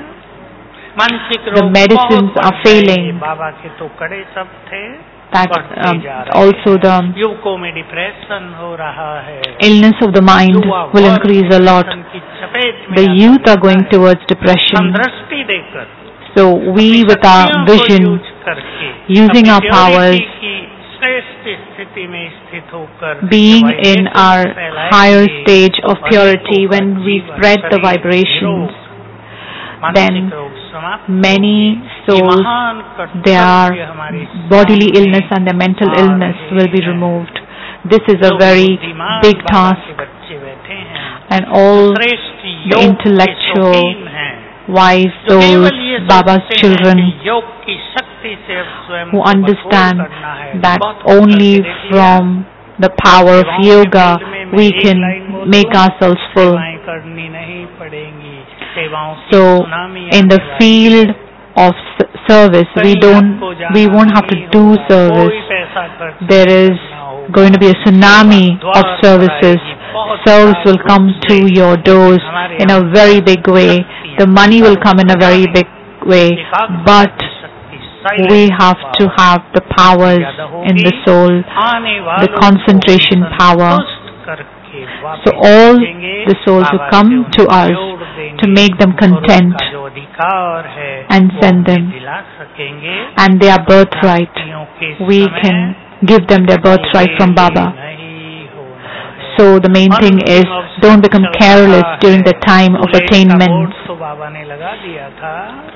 [SPEAKER 1] मानसिक
[SPEAKER 2] The
[SPEAKER 1] रोग
[SPEAKER 2] medicines
[SPEAKER 1] बहुत
[SPEAKER 2] are
[SPEAKER 1] बढ़
[SPEAKER 2] failing.
[SPEAKER 1] जाएंगे. बाबा के तो कड़े सब थे,
[SPEAKER 2] That
[SPEAKER 1] बढ़ते
[SPEAKER 2] um,
[SPEAKER 1] जा रहे
[SPEAKER 2] also
[SPEAKER 1] हैं.
[SPEAKER 2] the
[SPEAKER 1] युवकों में डिप्रेशन हो रहा है.
[SPEAKER 2] illness of the mind
[SPEAKER 1] युवा
[SPEAKER 2] will
[SPEAKER 1] वर्ग
[SPEAKER 2] increase a lot.
[SPEAKER 1] डिप्रेशन की चपेट में
[SPEAKER 2] The
[SPEAKER 1] आता
[SPEAKER 2] youth are
[SPEAKER 1] जाता
[SPEAKER 2] going
[SPEAKER 1] है.
[SPEAKER 2] towards
[SPEAKER 1] हम
[SPEAKER 2] depression.
[SPEAKER 1] दृष्टि देकर
[SPEAKER 2] So we
[SPEAKER 1] अपनी
[SPEAKER 2] with our
[SPEAKER 1] शक्तियों को
[SPEAKER 2] vision,
[SPEAKER 1] यूज करके,
[SPEAKER 2] using
[SPEAKER 1] अपनी
[SPEAKER 2] our powers,
[SPEAKER 1] purity की श्रेष्ठ स्थिति में स्थित होकर
[SPEAKER 2] being
[SPEAKER 1] vibrations
[SPEAKER 2] in our
[SPEAKER 1] फैलाएंगे
[SPEAKER 2] higher stage of
[SPEAKER 1] और
[SPEAKER 2] purity,
[SPEAKER 1] अनेकों
[SPEAKER 2] when
[SPEAKER 1] का
[SPEAKER 2] we
[SPEAKER 1] जीवन,
[SPEAKER 2] spread the
[SPEAKER 1] शरीर,
[SPEAKER 2] vibrations,
[SPEAKER 1] निरोग, मानसिक
[SPEAKER 2] then
[SPEAKER 1] रोग समाप्त
[SPEAKER 2] many
[SPEAKER 1] होंगे.
[SPEAKER 2] souls,
[SPEAKER 1] ये महान कर्तव्य
[SPEAKER 2] their
[SPEAKER 1] हमारे
[SPEAKER 2] bodily
[SPEAKER 1] सामने
[SPEAKER 2] illness and their mental
[SPEAKER 1] uh
[SPEAKER 2] illness
[SPEAKER 1] रहे
[SPEAKER 2] will be
[SPEAKER 1] हैं.
[SPEAKER 2] removed. This is a
[SPEAKER 1] जो
[SPEAKER 2] very
[SPEAKER 1] बुद्धिमान
[SPEAKER 2] big
[SPEAKER 1] बाबा के
[SPEAKER 2] task,
[SPEAKER 1] बच्चे बैठे हैं,
[SPEAKER 2] and all
[SPEAKER 1] श्रेष्ठ
[SPEAKER 2] the
[SPEAKER 1] योग के
[SPEAKER 2] intellectual,
[SPEAKER 1] शौकीन हैं,
[SPEAKER 2] wise
[SPEAKER 1] जो
[SPEAKER 2] souls,
[SPEAKER 1] केवल ये
[SPEAKER 2] Baba's
[SPEAKER 1] सोचते हैं
[SPEAKER 2] children,
[SPEAKER 1] कि योग की शक्ति से अब स्वयं
[SPEAKER 2] who
[SPEAKER 1] को कठोर
[SPEAKER 2] understand
[SPEAKER 1] करना है.
[SPEAKER 2] that
[SPEAKER 1] बहुत कुछ
[SPEAKER 2] only
[SPEAKER 1] करके देख लिया.
[SPEAKER 2] from the power of yoga we can make ourselves full.
[SPEAKER 1] सेवाएं करनी नहीं पड़ेंगी. सेवाओं की
[SPEAKER 2] So
[SPEAKER 1] सुनामी
[SPEAKER 2] in the
[SPEAKER 1] आने वाली
[SPEAKER 2] field
[SPEAKER 1] है.
[SPEAKER 2] of s- service, we
[SPEAKER 1] कहीं
[SPEAKER 2] don't,
[SPEAKER 1] आपको जाना
[SPEAKER 2] we won't have to
[SPEAKER 1] नहीं
[SPEAKER 2] do
[SPEAKER 1] होगा. कोई
[SPEAKER 2] service.
[SPEAKER 1] पैसा खर्च
[SPEAKER 2] There
[SPEAKER 1] नहीं
[SPEAKER 2] is
[SPEAKER 1] करना होगा.
[SPEAKER 2] going to be a tsunami
[SPEAKER 1] द्वार
[SPEAKER 2] of services.
[SPEAKER 1] पर आएगी. बहुत
[SPEAKER 2] Service will
[SPEAKER 1] सारे
[SPEAKER 2] come
[SPEAKER 1] रूप
[SPEAKER 2] to
[SPEAKER 1] से
[SPEAKER 2] your doors
[SPEAKER 1] हमारे
[SPEAKER 2] in a
[SPEAKER 1] यहाँ
[SPEAKER 2] very big way.
[SPEAKER 1] शक्तियाँ
[SPEAKER 2] The money will come in a very big way,
[SPEAKER 1] एकाग्रता
[SPEAKER 2] but
[SPEAKER 1] की शक्ति, silent
[SPEAKER 2] we have to
[SPEAKER 1] power
[SPEAKER 2] have the powers
[SPEAKER 1] ज्यादा
[SPEAKER 2] in the
[SPEAKER 1] होगी.
[SPEAKER 2] soul.
[SPEAKER 1] आने
[SPEAKER 2] the
[SPEAKER 1] वालों को
[SPEAKER 2] concentration
[SPEAKER 1] संतुष्ट
[SPEAKER 2] power.
[SPEAKER 1] करके वापस
[SPEAKER 2] So all
[SPEAKER 1] भेजेंगे.
[SPEAKER 2] the souls who
[SPEAKER 1] Baba
[SPEAKER 2] come
[SPEAKER 1] से
[SPEAKER 2] to
[SPEAKER 1] उन्हें
[SPEAKER 2] us
[SPEAKER 1] जोड़ देंगे.
[SPEAKER 2] to make them
[SPEAKER 1] और
[SPEAKER 2] content
[SPEAKER 1] उनका जो अधिकार है
[SPEAKER 2] and
[SPEAKER 1] वो
[SPEAKER 2] send
[SPEAKER 1] हमें
[SPEAKER 2] them.
[SPEAKER 1] दिला सकेंगे.
[SPEAKER 2] and their birthright,
[SPEAKER 1] शास्त्रियों के
[SPEAKER 2] we
[SPEAKER 1] समय
[SPEAKER 2] can give them their birthright from
[SPEAKER 1] देरी
[SPEAKER 2] Baba.
[SPEAKER 1] नहीं होना है.
[SPEAKER 2] So the main thing is, don't become careless during the time of
[SPEAKER 1] Too late का
[SPEAKER 2] attainment.
[SPEAKER 1] बोर्ड तो बाबा ने लगा दिया था.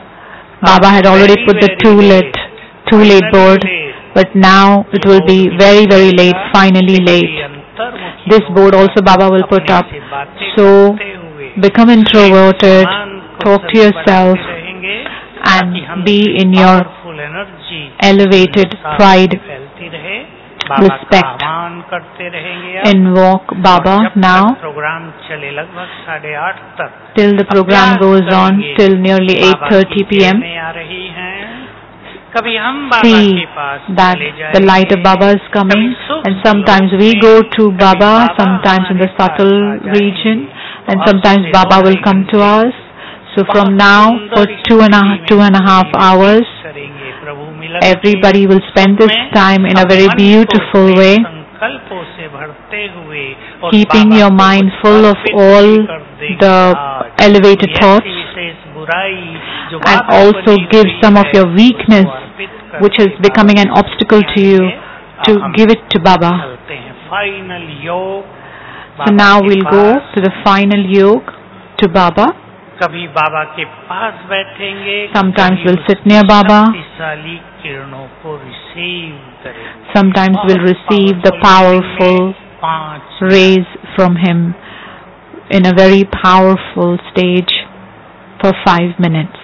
[SPEAKER 2] Baba had already
[SPEAKER 1] Very,
[SPEAKER 2] put the
[SPEAKER 1] very
[SPEAKER 2] too late, too late
[SPEAKER 1] Finally
[SPEAKER 2] board,
[SPEAKER 1] late.
[SPEAKER 2] but now it will be very, very late, finally late. This board also Baba will put up. So become introverted,
[SPEAKER 1] मान को
[SPEAKER 2] talk to
[SPEAKER 1] सभी
[SPEAKER 2] yourself,
[SPEAKER 1] बढ़ाते रहेंगे,
[SPEAKER 2] and
[SPEAKER 1] ताकि हम
[SPEAKER 2] be
[SPEAKER 1] में
[SPEAKER 2] in your
[SPEAKER 1] powerful energy
[SPEAKER 2] elevated
[SPEAKER 1] साथ
[SPEAKER 2] pride.
[SPEAKER 1] फैलती रहे। बाबा का
[SPEAKER 2] Respect.
[SPEAKER 1] आह्वान करते रहेंगे आप।
[SPEAKER 2] Invoke Baba
[SPEAKER 1] और जब तक
[SPEAKER 2] now
[SPEAKER 1] प्रोग्राम चले लगभग साढ़े आठ तक
[SPEAKER 2] till the program
[SPEAKER 1] अभ्यास
[SPEAKER 2] goes on
[SPEAKER 1] करेंगे।
[SPEAKER 2] till nearly eight
[SPEAKER 1] बाबा
[SPEAKER 2] thirty
[SPEAKER 1] की
[SPEAKER 2] p m
[SPEAKER 1] किरणें आ रही हैं। कभी हम बाबा
[SPEAKER 2] See
[SPEAKER 1] के पास
[SPEAKER 2] that
[SPEAKER 1] चले
[SPEAKER 2] the light of
[SPEAKER 1] जाएंगे,
[SPEAKER 2] Baba is coming,
[SPEAKER 1] कभी सूक्ष्म
[SPEAKER 2] and sometimes
[SPEAKER 1] लोक
[SPEAKER 2] we
[SPEAKER 1] में,
[SPEAKER 2] go to
[SPEAKER 1] कभी
[SPEAKER 2] Baba,
[SPEAKER 1] Baba
[SPEAKER 2] sometimes in the
[SPEAKER 1] हमारे पास
[SPEAKER 2] subtle
[SPEAKER 1] आ जाएंगे।
[SPEAKER 2] region,
[SPEAKER 1] तो
[SPEAKER 2] and
[SPEAKER 1] अब
[SPEAKER 2] sometimes
[SPEAKER 1] से
[SPEAKER 2] Baba
[SPEAKER 1] दो
[SPEAKER 2] will
[SPEAKER 1] ढाई
[SPEAKER 2] come to
[SPEAKER 1] घंटे
[SPEAKER 2] us. So
[SPEAKER 1] बहुत
[SPEAKER 2] from now for
[SPEAKER 1] सुंदर
[SPEAKER 2] two and a
[SPEAKER 1] स्थिति में
[SPEAKER 2] two and a half
[SPEAKER 1] व्यतीत
[SPEAKER 2] hours,
[SPEAKER 1] करेंगे। प्रभु मिलन
[SPEAKER 2] everybody
[SPEAKER 1] के
[SPEAKER 2] will spend this
[SPEAKER 1] सुख में
[SPEAKER 2] time in a
[SPEAKER 1] हम
[SPEAKER 2] very
[SPEAKER 1] मन को
[SPEAKER 2] beautiful
[SPEAKER 1] अपने
[SPEAKER 2] way,
[SPEAKER 1] संकल्पों से भरते हुए और
[SPEAKER 2] keeping
[SPEAKER 1] बाबा
[SPEAKER 2] your
[SPEAKER 1] को
[SPEAKER 2] mind full of
[SPEAKER 1] समर्पित
[SPEAKER 2] all
[SPEAKER 1] कर देंगे
[SPEAKER 2] the
[SPEAKER 1] आज।
[SPEAKER 2] elevated
[SPEAKER 1] ऐसी
[SPEAKER 2] thoughts,
[SPEAKER 1] विशेष बुराई जो
[SPEAKER 2] and
[SPEAKER 1] बाधा
[SPEAKER 2] also
[SPEAKER 1] बनी
[SPEAKER 2] give
[SPEAKER 1] हुई
[SPEAKER 2] some of
[SPEAKER 1] है,
[SPEAKER 2] your weakness,
[SPEAKER 1] उसको अर्पित
[SPEAKER 2] which is
[SPEAKER 1] करके
[SPEAKER 2] becoming an
[SPEAKER 1] Baba
[SPEAKER 2] obstacle to you,
[SPEAKER 1] आएंगे।
[SPEAKER 2] to
[SPEAKER 1] हम
[SPEAKER 2] give it to Baba.
[SPEAKER 1] चलते हैं फाइनल योग
[SPEAKER 2] So
[SPEAKER 1] बाबा
[SPEAKER 2] now
[SPEAKER 1] के
[SPEAKER 2] we'll go
[SPEAKER 1] pass.
[SPEAKER 2] to the final yoga to Baba.
[SPEAKER 1] कभी बाबा के पास बैठेंगे,
[SPEAKER 2] Sometimes
[SPEAKER 1] कभी
[SPEAKER 2] we'll
[SPEAKER 1] उसकी
[SPEAKER 2] sit near Baba.
[SPEAKER 1] शक्तिशाली किरणों को रिसीव करेंगे।
[SPEAKER 2] Sometimes we'll
[SPEAKER 1] बहुत
[SPEAKER 2] receive the
[SPEAKER 1] powerful
[SPEAKER 2] powerful
[SPEAKER 1] में पांच
[SPEAKER 2] rays from him in a very powerful stage for five minutes.